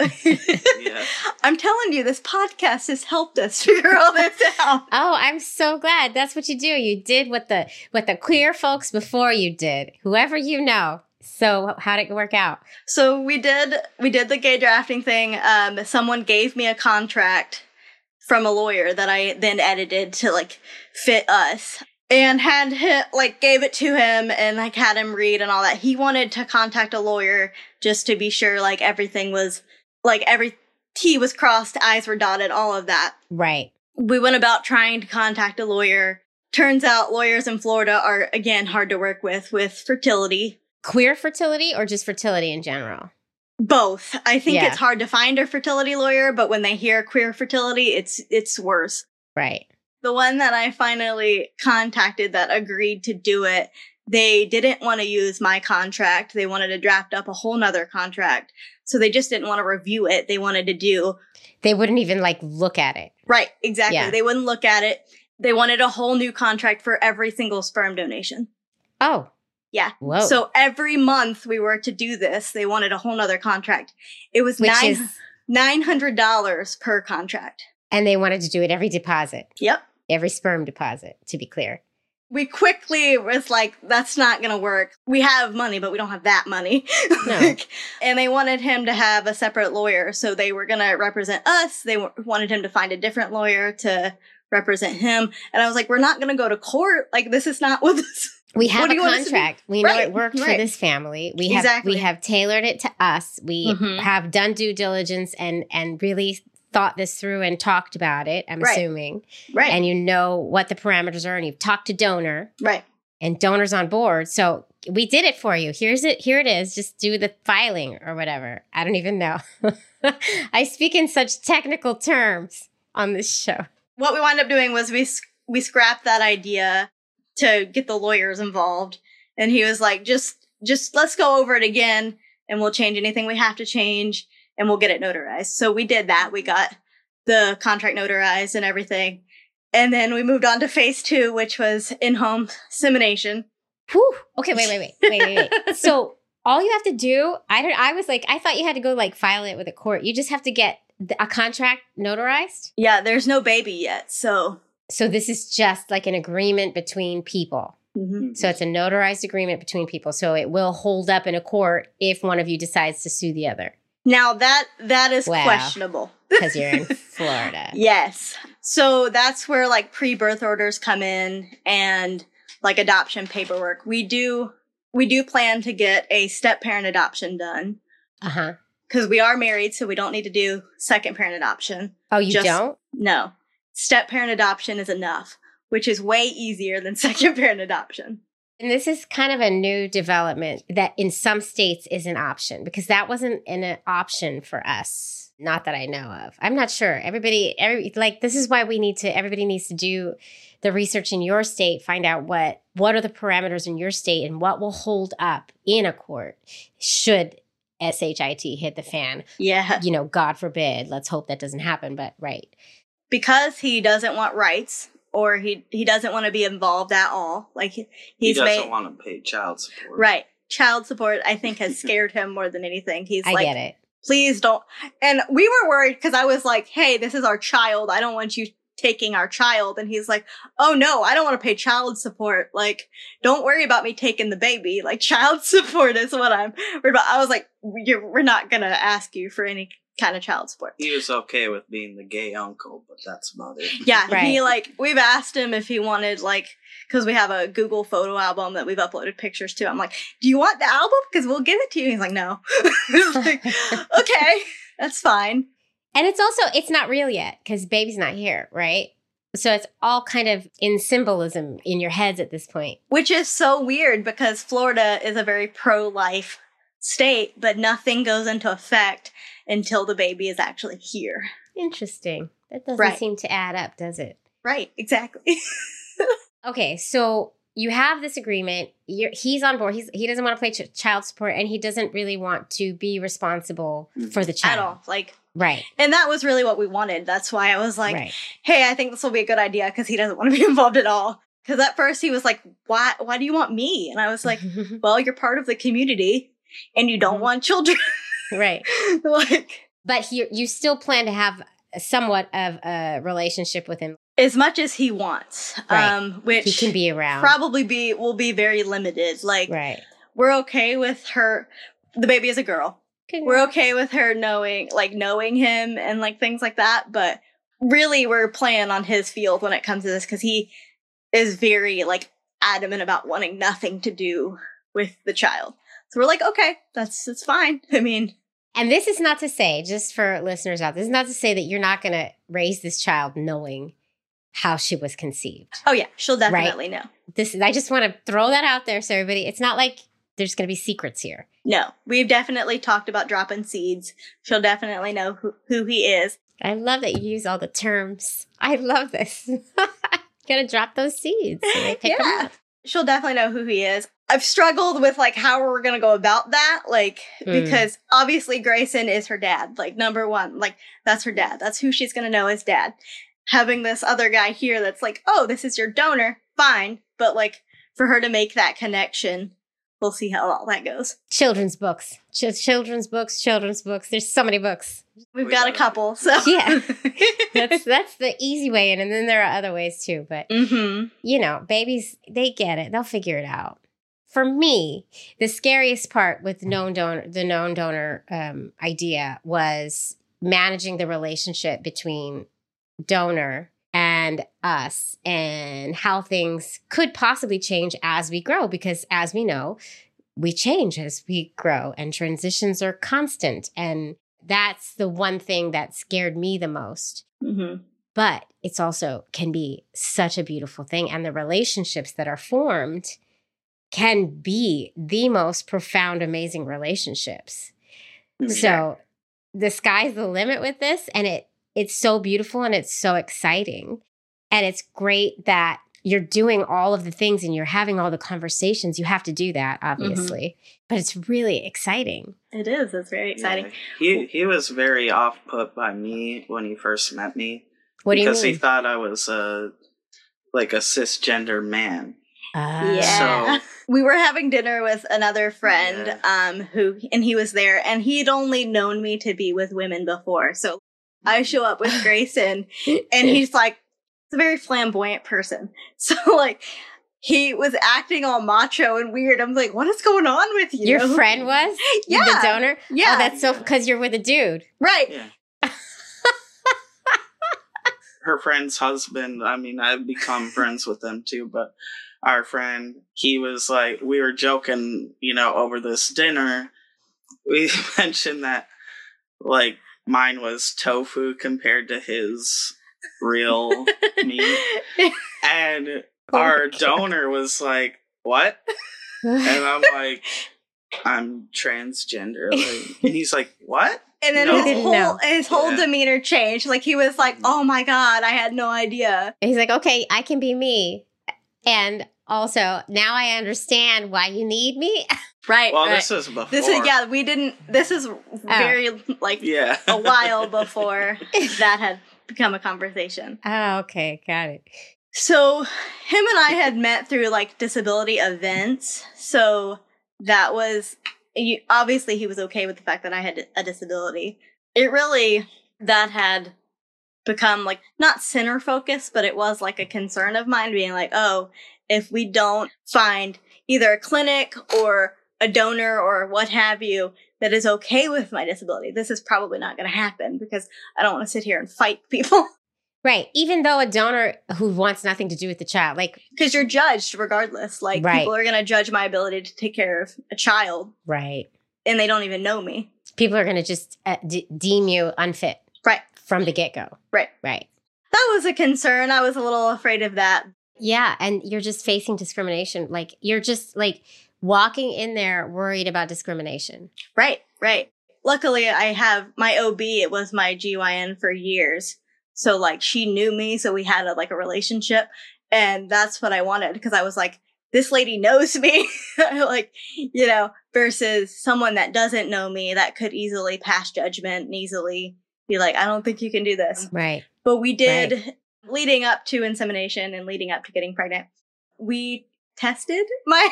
Yeah. I'm telling you, this podcast has helped us figure all this out. Oh, I'm so glad. That's what you do. You did what the what the queer folks before you did. Whoever you know, So how did it work out? So we did we did the gay drafting thing. Um, someone gave me a contract from a lawyer that I then edited to like fit us, and had him, like gave it to him and like had him read and all that. He wanted to contact a lawyer just to be sure like everything was like every T was crossed, I's were dotted, all of that. Right. We went about trying to contact a lawyer. Turns out lawyers in Florida are, again, hard to work with, with fertility. Queer fertility or just fertility in general? Both. I think Yeah. it's hard to find a fertility lawyer, but when they hear queer fertility, it's it's worse. Right. The one that I finally contacted that agreed to do it, they didn't want to use my contract. They wanted to draft up a whole nother contract. So they just didn't want to review it. They wanted to do... They wouldn't even like look at it. Right, exactly. Yeah. They wouldn't look at it. They wanted a whole new contract for every single sperm donation. Oh. Yeah. Whoa. So every month we were to do this, they wanted a whole nother contract. It was Which nine, is, nine hundred dollars per contract. and they wanted to do it every deposit, Yep. every sperm deposit, to be clear. We quickly was like, that's not going to work. We have money, but we don't have that money. No. Like, and they wanted him to have a separate lawyer. So they were going to represent us. They w- wanted him to find a different lawyer to represent him. And I was like, we're not going to go to court. Like, this is not what this... We have What do a you want us to do? contract. We know Right, it worked for right. this family. We have Exactly. we have tailored it to us. We Mhm. have done due diligence and and really thought this through and talked about it, I'm Right. assuming. Right. And you know what the parameters are, and you've talked to donor right. and donor's on board. So we did it for you. Here's it. Here it is. Just do the filing or whatever. I don't even know. I speak in such technical terms on this show. What we wound up doing was we s- we scrapped that idea to get the lawyers involved, and he was like, just just let's go over it again, and we'll change anything we have to change, and we'll get it notarized. So we did that. We got the contract notarized and everything, and then we moved on to phase two, which was in-home insemination. Whew. Okay, wait, wait, wait, wait, wait, wait. So all you have to do, I don't. I was like, I thought you had to go like file it with a court. You just have to get th- a contract notarized. Yeah, there's no baby yet, so So this is just like an agreement between people. mhm. So it's a notarized agreement between people. So it will hold up in a court if one of you decides to sue the other Now that that is Wow. questionable. because you're in Florida. Yes. So that's where like pre-birth orders come in and like adoption paperwork. We do we do plan to get a step parent adoption done Uh huh. because we are married, so we don't need to do second parent adoption. Oh, you Just- don't? No. Step parent adoption is enough, which is way easier than second parent adoption. And this is kind of a new development that in some states is an option because that wasn't an uh, option for us. Not that I know of. I'm not sure. Everybody, every like this is why we need to. Everybody needs to do the research in your state. Find out what what are the parameters in your state and what will hold up in a court should shit hit the fan. Yeah. You know, God forbid. Let's hope that doesn't happen. But right. Because he doesn't want rights or he he doesn't want to be involved at all. Like he, He he's doesn't made want to pay child support. right. Child support, I think, has scared him more than anything. He's I like, get it. please don't. And we were worried because I was like, hey, this is our child. I don't want you taking our child. And he's like, oh no, I don't want to pay child support. Like, don't worry about me taking the baby. Like, child support is what I'm worried about. I was like, You're, we're not going to ask you for any kind of child support. He was okay with being the gay uncle, but that's about it. Yeah, Right. he like we've asked him if he wanted like because we have a Google photo album that we've uploaded pictures to. I'm like, do you want the album? Because we'll give it to you. He's like, no. Like, okay, that's fine. And it's also, it's not real yet because baby's not here, right? So it's all kind of in symbolism in your heads at this point. Which is so weird because Florida is a very pro-life state, but nothing goes into effect until the baby is actually here. Interesting. That doesn't Right. seem to add up, does it? Right, exactly. Okay, so you have this agreement. You're, he's on board. He's, he doesn't want to play ch- child support and he doesn't really want to be responsible for the child. At all. Like, Right, and that was really what we wanted. That's why I was like, right. hey, I think this will be a good idea because he doesn't want to be involved at all. Because at first he was like, why, why do you want me? And I was like, well, you're part of the community and you don't Mhm. want children. Right. Like, But he, you still plan to have somewhat of a relationship with him. as much as he wants, Right. um, which He can be around. probably be will be very limited. Like, Right. we're okay with her. The baby is a girl. We're okay with her knowing, like, knowing him and, like, things like that. But really, we're playing on his field when it comes to this because he is very, like, adamant about wanting nothing to do with the child. So we're like, okay, that's, that's fine. I mean. And this is not to say, just for listeners out, this is not to say that you're not going to raise this child knowing how she was conceived. Oh, yeah. She'll definitely right? know. This is, I just want to throw that out there so everybody, it's not like there's going to be secrets here. No, we've definitely talked about dropping seeds. She'll definitely know who, who he is. I love that you use all the terms. I love this. Gotta drop those seeds. And they pick yeah. them up. She'll definitely know who he is. I've struggled with, like, how we're going to go about that. Like, mm. because obviously Grayson is her dad. Like, number one. Like, that's her dad. That's who she's going to know as dad. Having this other guy here that's like, oh, this is your donor. Fine. But, like, for her to make that connection, we'll see how all that goes. Children's books. Ch- children's books, children's books. There's so many books. We've got a couple, so. Yeah. that's that's the easy way in, and then there are other ways too. But, mm-hmm. you know, babies, they get it. They'll figure it out. For me, the scariest part with known donor, the known donor um, idea was managing the relationship between donor and us and how things could possibly change as we grow. Because as we know, we change as we grow and transitions are constant. And that's the one thing that scared me the most. Mm-hmm. But it's also can be such a beautiful thing. And the relationships that are formed can be the most profound, amazing relationships. Mm-hmm. So the sky's the limit with this. And it it's so beautiful and it's so exciting. And it's great that you're doing all of the things and you're having all the conversations. You have to do that, obviously. Mm-hmm. But it's really exciting. It is. It's very exciting. Yeah. He he was very off put by me when he first met me. What do you mean? Because he thought I was a, like a cisgender man. Uh, yeah. So, we were having dinner with another friend yeah. um, who, and he was there, and he'd only known me to be with women before. So I show up with Grayson, and he's like, it's a very flamboyant person. So, like, he was acting all macho and weird. I'm like, what is going on with you? Your friend was? Yeah. The donor? Yeah. Oh, that's so, because you're with a dude. Right. yeah. Her friend's husband, I mean, I've become friends with them too, but our friend, he was like, we were joking, you know, over this dinner. We mentioned that, like, mine was tofu compared to his real meat. And Oh our donor was like, what? And I'm like, I'm transgender. Like, and he's like, what? And then No. his Didn't whole know. his whole Yeah. demeanor changed. Like, he was like, oh my God, I had no idea. He's like, okay, I can be me. And also, now I understand why you need me. Right. Well, right. this was before. This is, yeah, we didn't, this is very, like, Yeah. a while before that had become a conversation. Oh, okay. Got it. So him and I had met through, like, disability events. So that was, you, obviously he was okay with the fact that I had a disability. It really, that had become, like, not center focused, but it was, like, a concern of mine being like, oh, if we don't find either a clinic or a donor or what have you that is okay with my disability, this is probably not going to happen because I don't want to sit here and fight people. Right. Even though a donor who wants nothing to do with the child, like, Because you're judged regardless. Like, Right. people are going to judge my ability to take care of a child, right. and they don't even know me. People are going to just uh, d- deem you unfit Right. from the get-go. Right. Right. That was a concern. I was a little afraid of that. Yeah. And you're just facing discrimination. Like, you're just, like, walking in there worried about discrimination. Right. Right. Luckily, I have my O B. It was my G Y N for years. So, like, she knew me, so we had, a, like, a relationship. And that's what I wanted, because I was like, this lady knows me. Like, you know, versus someone that doesn't know me that could easily pass judgment and easily be like, I don't think you can do this. Right. But we did, Right. leading up to insemination and leading up to getting pregnant, we tested my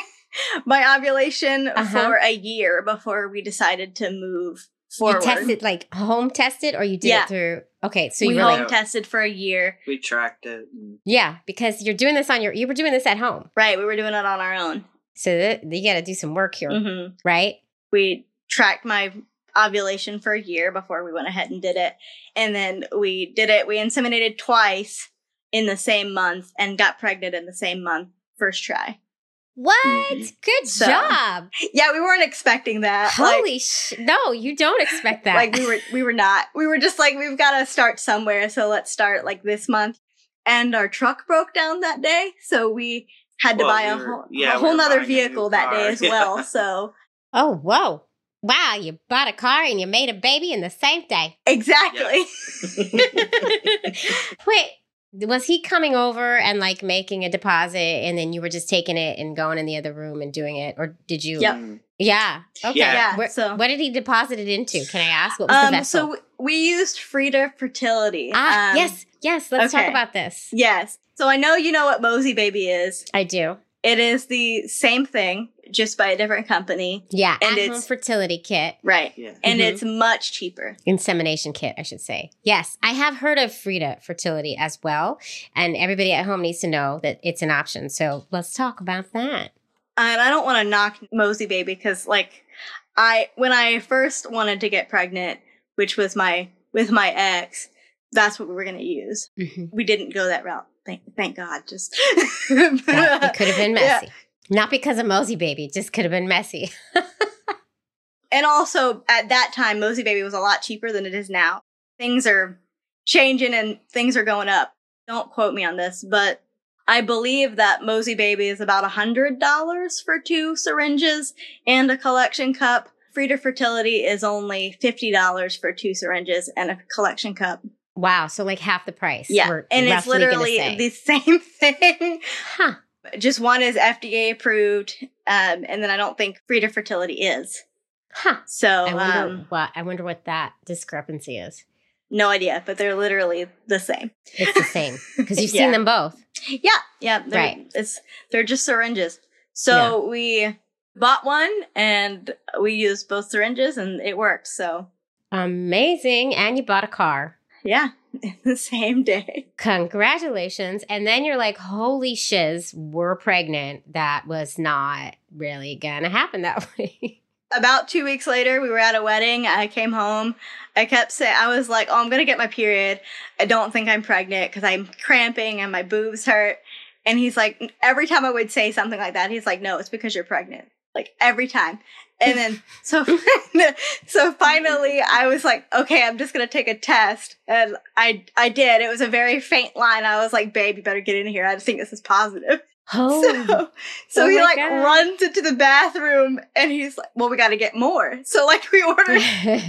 my ovulation Uh-huh. for a year before we decided to move forward. You tested, like, home tested, or you did Yeah. it through, okay, so we you really, home tested for a year. We tracked it. And yeah, because you're doing this on your, you were doing this at home. Right, we were doing it on our own. So th- you got to do some work here, Mm-hmm. right? We tracked my ovulation for a year before we went ahead and did it. And then we did it. We inseminated twice in the same month and got pregnant in the same month, first try. What? Mhm. Good So, job. Yeah, we weren't expecting that. Holy like, sh! No, you don't expect that. like we were we were not. We were just like, we've got to start somewhere, so let's start like this month. And our truck broke down that day, so we had to Well, buy a we were- whole, yeah, a we whole were nother buying a new vehicle that day car. as Yeah. well. So Oh, whoa. Wow, you bought a car and you made a baby in the same day. exactly. Wait, was he coming over and like making a deposit and then you were just taking it and going in the other room and doing it? Or did you? Yep. Yeah. Okay. Yeah. Yeah, Where- so- what did he deposit it into? Can I ask? What was the Um, vessel? so w- we used Frida Fertility. ah, Um, yes. Yes. Let's talk okay. about this. Yes. So I know you know what Mosey Baby is. I do. It is the same thing, just by a different company. Yeah. And At-home it's- fertility kit. Right. Yeah. And Mhm. it's much cheaper. Insemination kit, I should say. Yes, I have heard of Frida Fertility as well. And everybody at home needs to know that it's an option. So let's talk about that. And I don't want to knock Mosey Baby because, like, I when I first wanted to get pregnant, which was my with my ex, that's what we were going to use. Mm-hmm. We didn't go that route. Thank, thank God. Just It could have been Yeah. messy. Not because of Mosey Baby, it just could have been messy. And also, at that time, Mosey Baby was a lot cheaper than it is now. Things are changing and things are going up. Don't quote me on this, but I believe that Mosey Baby is about one hundred dollars for two syringes and a collection cup. Frida Fertility is only fifty dollars for two syringes and a collection cup. Wow, so like half the price. Yeah, we're and it's roughly gonna literally say. the same thing. Huh. Just one is F D A approved, um, and then I don't think Frida Fertility is. Huh. So, I wonder um, what I wonder what that discrepancy is. no idea, but they're literally the same. It's the same. Because you've Yeah. seen them both. Yeah, yeah, they're, Right. It's they're just syringes. So we bought one and we used both syringes and it worked. So Amazing. And you bought a car. yeah, the same day. Congratulations. And then you're like, holy shiz, we're pregnant. That was not really gonna happen that way. About two weeks later, we were at a wedding. I came home. I kept saying, I was like, oh, I'm going to get my period. I don't think I'm pregnant because I'm cramping and my boobs hurt. And he's like, every time I would say something like that, he's like, no, it's because you're pregnant. Like every time. And then, so, so finally I was like, okay, I'm just going to take a test. And I, I did. It was a very faint line. I was like, babe, you better get in here. I think this is positive. Oh, So, so Oh he my like God. runs into the bathroom and he's like, well, we got to get more. So like we ordered,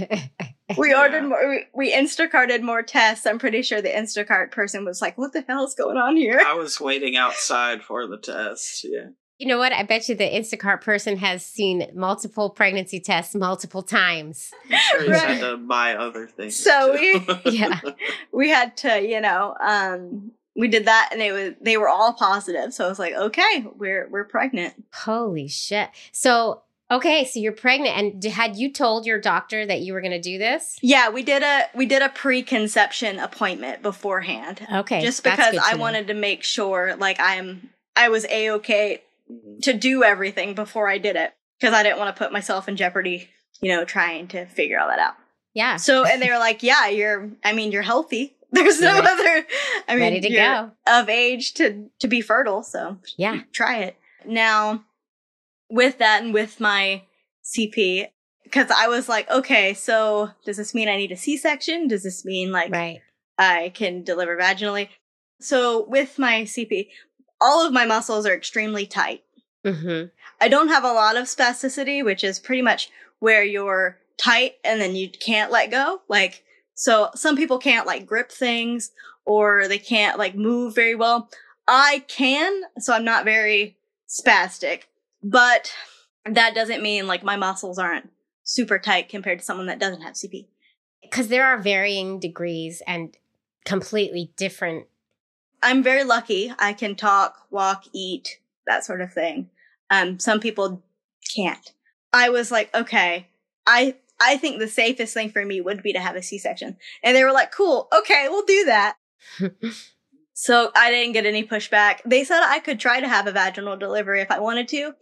we Yeah. ordered more, we, we Instacarted more tests. I'm pretty sure the Instacart person was like, what the hell is going on here? I was waiting outside for the test. Yeah. You know what? I bet you the Instacart person has seen multiple pregnancy tests multiple times. I'm sure he's Right. had to buy other things. So too. we- Yeah. We had to, you know, um, we did that and it was, they were all positive. So I was like, okay, we're, we're pregnant. Holy shit. So, okay, so you're pregnant. And d- had you told your doctor that you were going to do this? Yeah, we did a, we did a preconception appointment beforehand. Okay. Just that's because good I to know. wanted to make sure like I'm, I was A-okay to do everything before I did it. Because I didn't want to put myself in jeopardy, you know, trying to figure all that out. Yeah. So, and they were like, yeah, you're, I mean, you're healthy. There's no Right. other, I mean, Ready to you're go. of age to, to be fertile. So Yeah. try it. Now, with that and with my C P, because I was like, okay, so does this mean I need a C-section? Does this mean like Right. I can deliver vaginally? So with my C P, all of my muscles are extremely tight. Mm-hmm. I don't have a lot of spasticity, which is pretty much where you're tight and then you can't let go. Like, so some people can't like grip things or they can't like move very well. I can, so I'm not very spastic, but that doesn't mean like my muscles aren't super tight compared to someone that doesn't have C P. Because there are varying degrees and completely different. I'm very lucky. I can talk, walk, eat, that sort of thing. Um, some people can't. I was like, okay, I I think the safest thing for me would be to have a C-section. And they were like, cool, okay, we'll do that. So I didn't get any pushback. They said I could try to have a vaginal delivery if I wanted to.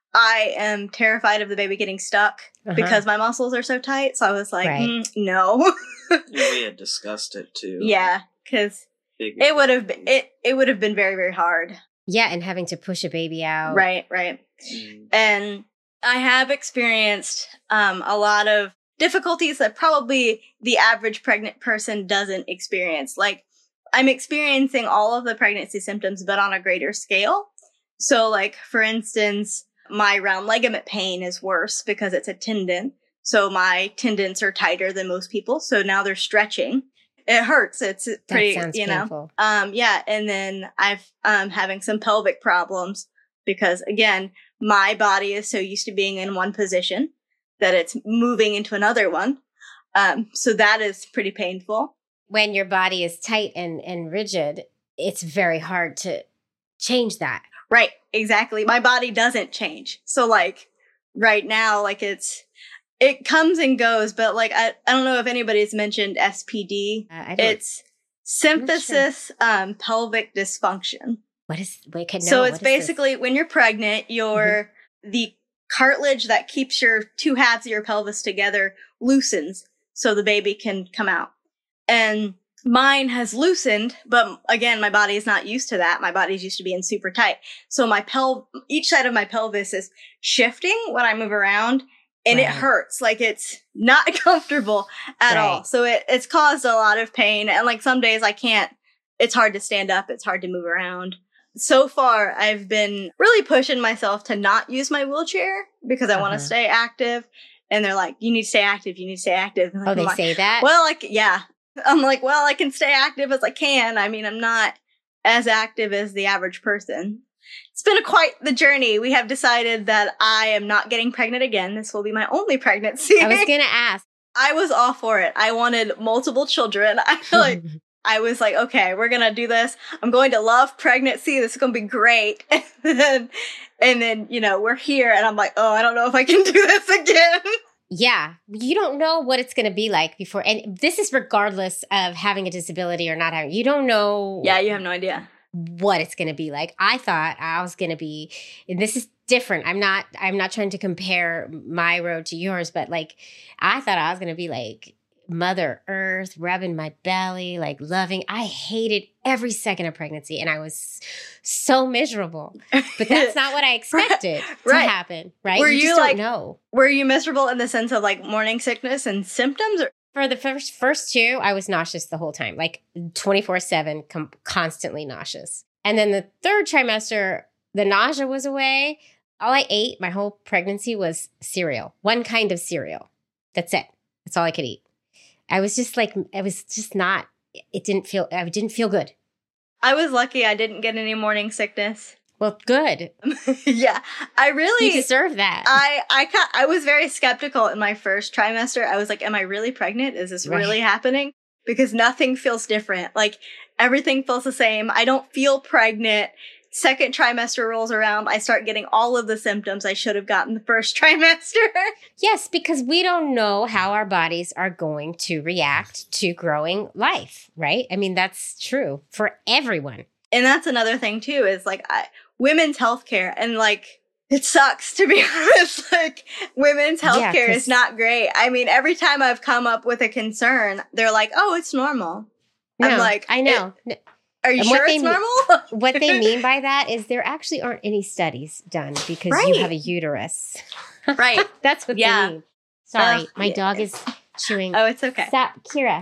I am terrified of the baby getting stuck Uh-huh. because my muscles are so tight. So I was like, Right. mm, no. Yeah, we had discussed it too. Yeah, because Bigger it would have things. been it it would have been very very hard. Yeah, and having to push a baby out. Right, right. Mm. And I have experienced um, a lot of difficulties that probably the average pregnant person doesn't experience. Like, I'm experiencing all of the pregnancy symptoms, but on a greater scale. So, like, for instance, my round ligament pain is worse because it's a tendon. So my tendons are tighter than most people. So now they're stretching. It hurts. It's pretty, That sounds you know. painful. Um, yeah. And then I've um having some pelvic problems because, again, my body is so used to being in one position that it's moving into another one. Um, so that is pretty painful. When your body is tight and, and rigid, it's very hard to change that. Right. Exactly. My body doesn't change. So like right now, like it's, it comes and goes, but like, I, I don't know if anybody's mentioned S P D. Uh, I don't, It's symphysis um, pelvic dysfunction. what is, wait, can, no, so what it's is this? basically when you're pregnant, your the cartilage that keeps your two halves of your pelvis together loosens so the baby can come out. And mine has loosened, but again, my body is not used to that. My body's used to being super tight. So my pel each side of my pelvis is shifting when I move around, and Right. it hurts. Like it's not comfortable at all. Right. So it, it's caused a lot of pain. And like some days I can't, it's hard to stand up. It's hard to move around. So far, I've been really pushing myself to not use my wheelchair because I want to Uh-huh. stay active. And they're like, you need to stay active. You need to stay active. And Oh, like, they I'm like, say that? well, like, yeah. I'm like, well, I can stay active as I can. I mean, I'm not as active as the average person. It's been a quite the journey. We have decided that I am not getting pregnant again. This will be my only pregnancy. I was going to ask. I was all for it. I wanted multiple children. I feel like I was like, okay, we're going to do this. I'm going to love pregnancy. This is going to be great. And then, and then, you know, we're here and I'm like, oh, I don't know if I can do this again. Yeah, you don't know what it's going to be like before. And this is regardless of having a disability or not having. You don't know Yeah, you have no idea. what it's going to be like. I thought I was going to be, and this is different. I'm not, I'm not trying to compare my road to yours, but like, I thought I was going to be like Mother Earth, rubbing my belly, like loving. I hated every second of pregnancy and I was so miserable, but that's not what I expected Right. to happen. Right. Were you, you, just like- don't know. Were you miserable in the sense of like morning sickness and symptoms? Or For the first first two, I was nauseous the whole time, like twenty-four seven, com- constantly nauseous. And then the third trimester, the nausea was away. All I ate my whole pregnancy was cereal, one kind of cereal. That's it. That's all I could eat. I was just like, I was just not, it didn't feel, I didn't feel good. I was lucky I didn't get any morning sickness. Well, good. Yeah, I really You deserve that. I I ca- I was very skeptical in my first trimester. I was like, am I really pregnant? Is this Right. really happening? Because nothing feels different. Like everything feels the same. I don't feel pregnant. Second trimester rolls around, I start getting all of the symptoms I should have gotten the first trimester. Yes, because we don't know how our bodies are going to react to growing life, right? I mean, that's true for everyone. And that's another thing too, is like I, women's healthcare, and like it sucks to be honest. Like women's Yeah, healthcare 'cause- is not great. I mean, every time I've come up with a concern, they're like, "Oh, it's normal." No, I'm like, I know. No, Are you And what sure they it's mean- normal? what they mean by that is there actually aren't any studies done because Right. you have a uterus. Right. That's what Yeah. they mean. Sorry, Ugh, my yeah. dog is chewing. Oh, it's okay. Stop, Kira.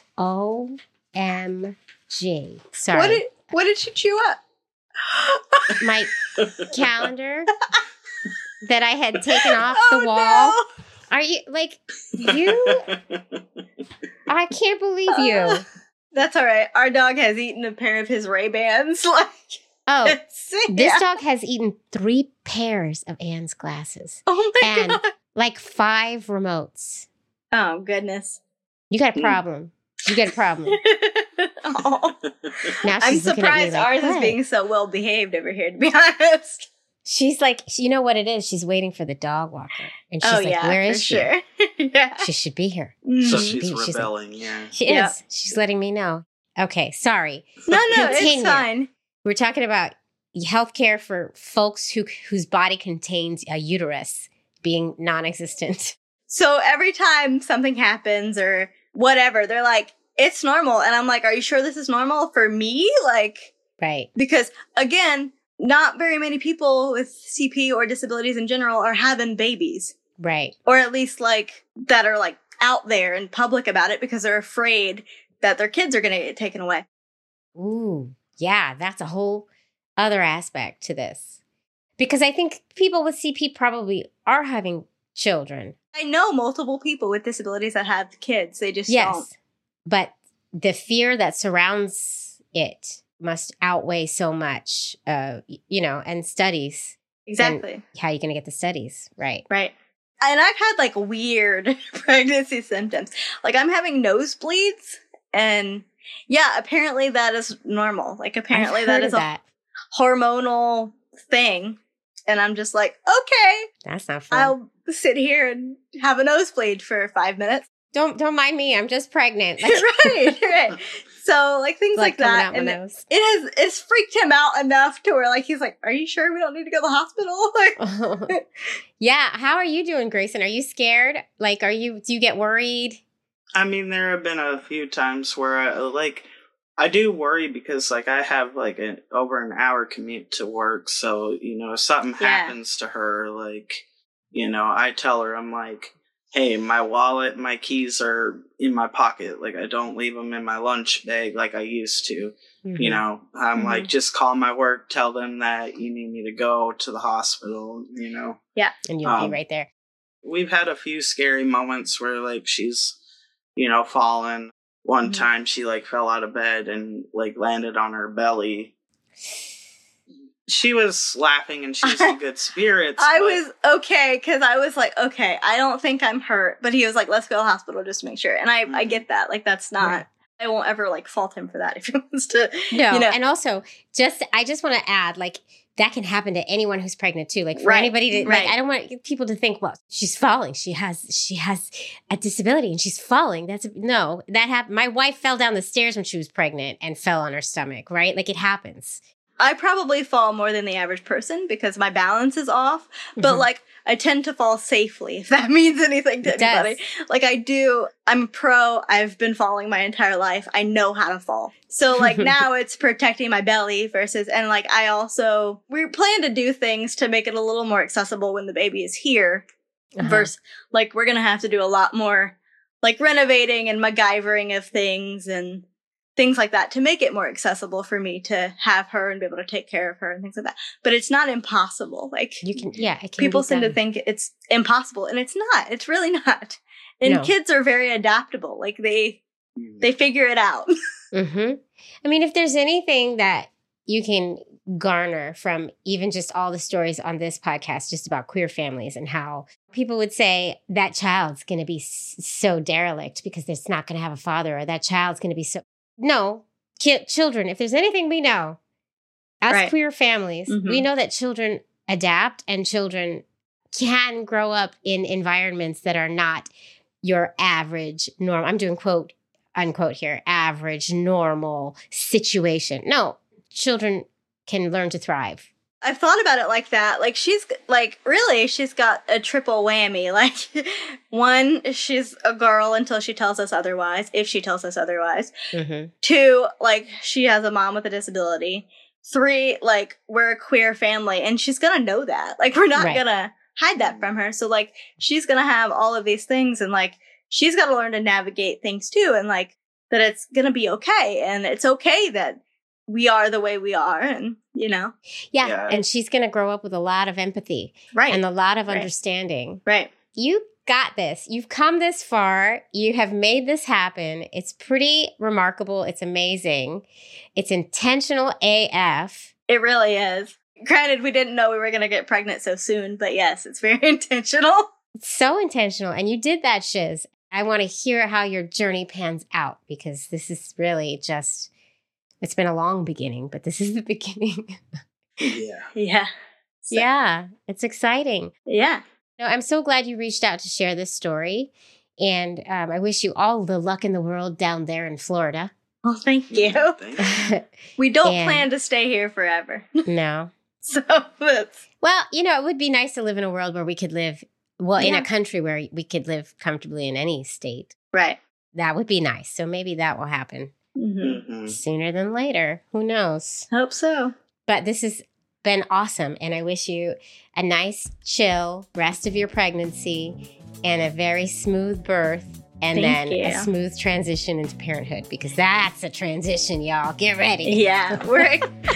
O M G. Sorry. What did what did she chew up? my calendar that I had taken off Oh, the wall. no. Are you like you? I can't believe you. That's all right. Our dog has eaten a pair of his Ray-Bans. Like, Oh, it's, this yeah. dog has eaten three pairs of Anne's glasses. Oh my and god. like five remotes. Oh goodness. You got a problem. You got a problem. Oh. Now I'm she's looking at me surprised like, ours is "What?" being so well behaved over here, to be honest. She's like, you know what it is? She's waiting for the dog walker. And she's oh like, yeah, where for is she? sure. yeah. She should be here. So Mm. she's She's- rebelling, yeah. She Yeah. is. She's letting me know. Okay, sorry. No, no, Continue. it's fine. We're talking about healthcare for folks who whose body contains a uterus being non-existent. So every time something happens or whatever, they're like, it's normal. And I'm like, are you sure this is normal for me? Like, Right. because again, not very many people with C P or disabilities in general are having babies. Right. Or at least like that are like out there and public about it because they're afraid that their kids are going to get taken away. Ooh, yeah, that's a whole other aspect to this. Because I think people with C P probably are having children. I know multiple people with disabilities that have kids. They just Yes. don't. But the fear that surrounds it must outweigh so much, uh, y- you know, and studies. Exactly. And how are you going to get the studies? Right. Right. And I've had like weird pregnancy symptoms. Like I'm having nosebleeds and yeah, apparently that is normal. Like apparently I've that heard is of a that. hormonal thing. And I'm just like, okay, That's not fun. I'll sit here and have a nosebleed for five minutes. Don't don't mind me. I'm just pregnant. Like, right, right. So like things like like, coming that. out my And it, nose. it has it's freaked him out enough to where like he's like, are you sure we don't need to go to the hospital? Like, Yeah. How are you doing, Grayson? Are you scared? Like, are you? Do you get worried? I mean, there have been a few times where I, like, I do worry because, like, I have, like, an over an hour commute to work. So, you know, if something Yeah. happens to her, like, you know, I tell her, I'm like, hey, my wallet, my keys are in my pocket. Like, I don't leave them in my lunch bag like I used to. Mm-hmm. You know, I'm Mhm. like, just call my work, tell them that you need me to go to the hospital, you know. And you'll um, be right there. We've had a few scary moments where, like, she's, you know, fallen. One Mhm. time she, like, fell out of bed and, like, landed on her belly. She was laughing and she was in good spirits. I but- was okay because I was like, okay, I don't think I'm hurt. But he was like, let's go to the hospital just to make sure. And I, I Mhm. get that. Like, that's not, Right. I won't ever like fault him for that if he wants to. No, you know. and also just I just want to add, like, that can happen to anyone who's pregnant too. Like for Right, anybody to right. like, I don't want people to think, well, she's falling. She has she has a disability and she's falling. That's no, that happened. My wife fell down the stairs when she was pregnant and fell on her stomach. Right, like it happens. I probably fall more than the average person because my balance is off. But Mhm. like, I tend to fall safely, if that means anything to It does. anybody. Like, I do, I'm a pro. I've been falling my entire life. I know how to fall. So, like, now it's protecting my belly versus, and like, I also, we plan to do things to make it a little more accessible when the baby is here. Uh-huh. Versus, like, we're going to have to do a lot more, like, renovating and MacGyvering of things and things like that to make it more accessible for me to have her and be able to take care of her and things like that. But it's not impossible. Like, You can, yeah. It can people be seem to done. think it's impossible, and it's not. It's really not. And No. kids are very adaptable. Like, they Mhm. they figure it out. Mm-hmm. I mean, if there's anything that you can garner from even just all the stories on this podcast, just about queer families and how people would say that child's going to be s- so derelict because it's not going to have a father, or that child's going to be so. No, ki- children, if there's anything we know, as Right. queer families, Mhm. we know that children adapt and children can grow up in environments that are not your average norm. I'm doing quote unquote here, average, normal situation. No, children can learn to thrive. I've thought about it like that. Like, she's, like, really, she's got a triple whammy. Like, one, she's a girl until she tells us otherwise, if she tells us otherwise. Mm-hmm. Two, like, she has a mom with a disability. Three, like, we're a queer family, and she's gonna know that. Like, we're not Right. gonna hide that from her. So, like, she's gonna have all of these things, and, like, she's gotta learn to navigate things, too, and, like, that it's gonna be okay, and it's okay that we are the way we are, and, you know. Yeah. Yeah. And she's going to grow up with a lot of empathy Right. and a lot of Right. understanding. right. You got this. You've come this far. You have made this happen. It's pretty remarkable. It's amazing. It's intentional A F. It really is. Granted, we didn't know we were gonna get pregnant so soon, but yes, it's very intentional. It's so intentional. And you did that, Shiz. I want to hear how your journey pans out because this is really just, it's been a long beginning, but this is the beginning. Yeah. Yeah. So- Yeah, it's exciting. Yeah. No, I'm so glad you reached out to share this story. And um, I wish you all the luck in the world down there in Florida. Well, thank you. Thank you. We don't And- plan to stay here forever. No. So that's Well, you know, it would be nice to live in a world where we could live, well, in Yeah. a country where we could live comfortably in any state. right. That would be nice. So maybe that will happen Mm-hmm. Mhm. sooner than later. Who knows? Hope so. But this has been awesome. And I wish you a nice, chill rest of your pregnancy and a very smooth birth. And Thank then a you. smooth transition into parenthood, because that's a transition, y'all. Get ready. Yeah, we're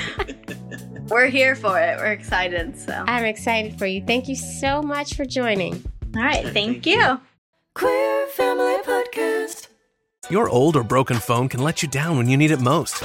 we're here for it. We're excited. So, all I'm excited for you. Thank you so much for joining. right. Thank Thank you. Queer Family Podcast. Your old or broken phone can let you down when you need it most.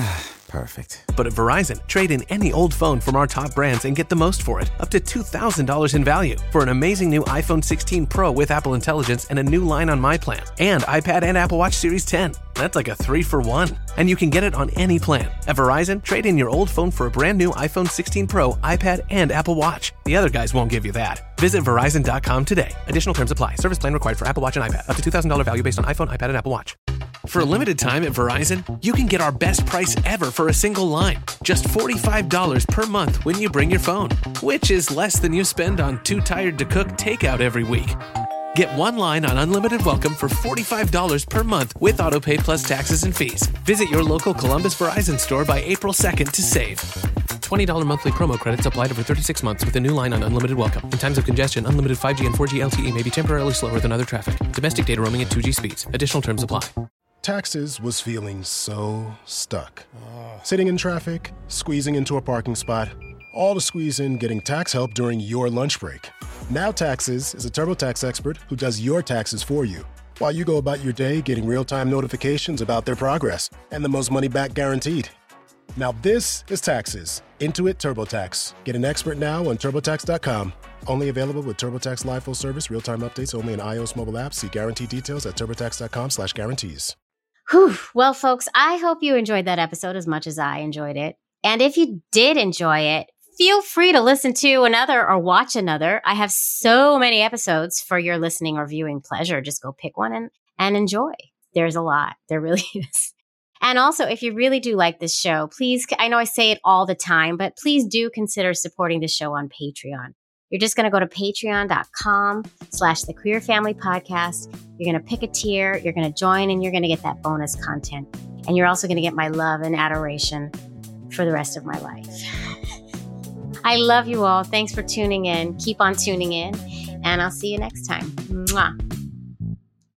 Perfect. But at Verizon, trade in any old phone from our top brands and get the most for it, up to two thousand dollars in value, for an amazing new iPhone sixteen Pro with Apple Intelligence and a new line on My Plan, and iPad and Apple Watch Series ten. That's like a three for one. And you can get it on any plan. At Verizon, trade in your old phone for a brand new iPhone sixteen Pro, iPad, and Apple Watch. The other guys won't give you that. Visit Verizon dot com today. Additional terms apply. Service plan required for Apple Watch and iPad. Up to two thousand dollars value based on iPhone, iPad, and Apple Watch. For a limited time at Verizon, you can get our best price ever for a single line. Just forty-five dollars per month when you bring your phone, which is less than you spend on Too Tired to Cook takeout every week. Get one line on Unlimited Welcome for forty-five dollars per month with AutoPay plus taxes and fees. Visit your local Columbus Verizon store by April second to save. twenty dollars monthly promo credits applied over thirty-six months with a new line on Unlimited Welcome. In times of congestion, unlimited five G and four G L T E may be temporarily slower than other traffic. Domestic data roaming at two G speeds. Additional terms apply. Taxes was feeling so stuck. Sitting in traffic, squeezing into a parking spot, all to squeeze in getting tax help during your lunch break. Now Taxes is a TurboTax expert who does your taxes for you, while you go about your day getting real-time notifications about their progress and the most money back guaranteed. Now this is Taxes. Intuit TurboTax. Get an expert now on TurboTax dot com. Only available with TurboTax Live Full Service, real-time updates only in iOS mobile apps. See guarantee details at TurboTax dot com slash guarantees. Whew. Well, folks, I hope you enjoyed that episode as much as I enjoyed it. And if you did enjoy it, feel free to listen to another or watch another. I have so many episodes for your listening or viewing pleasure. Just go pick one and, and enjoy. There's a lot. There really is. And also, if you really do like this show, please, I know I say it all the time, but please do consider supporting the show on Patreon. You're just going to go to patreon.com slash the Queer Family Podcast. You're going to pick a tier, you're going to join, and you're going to get that bonus content. And you're also going to get my love and adoration for the rest of my life. I love you all. Thanks for tuning in. Keep on tuning in, and I'll see you next time. Mwah.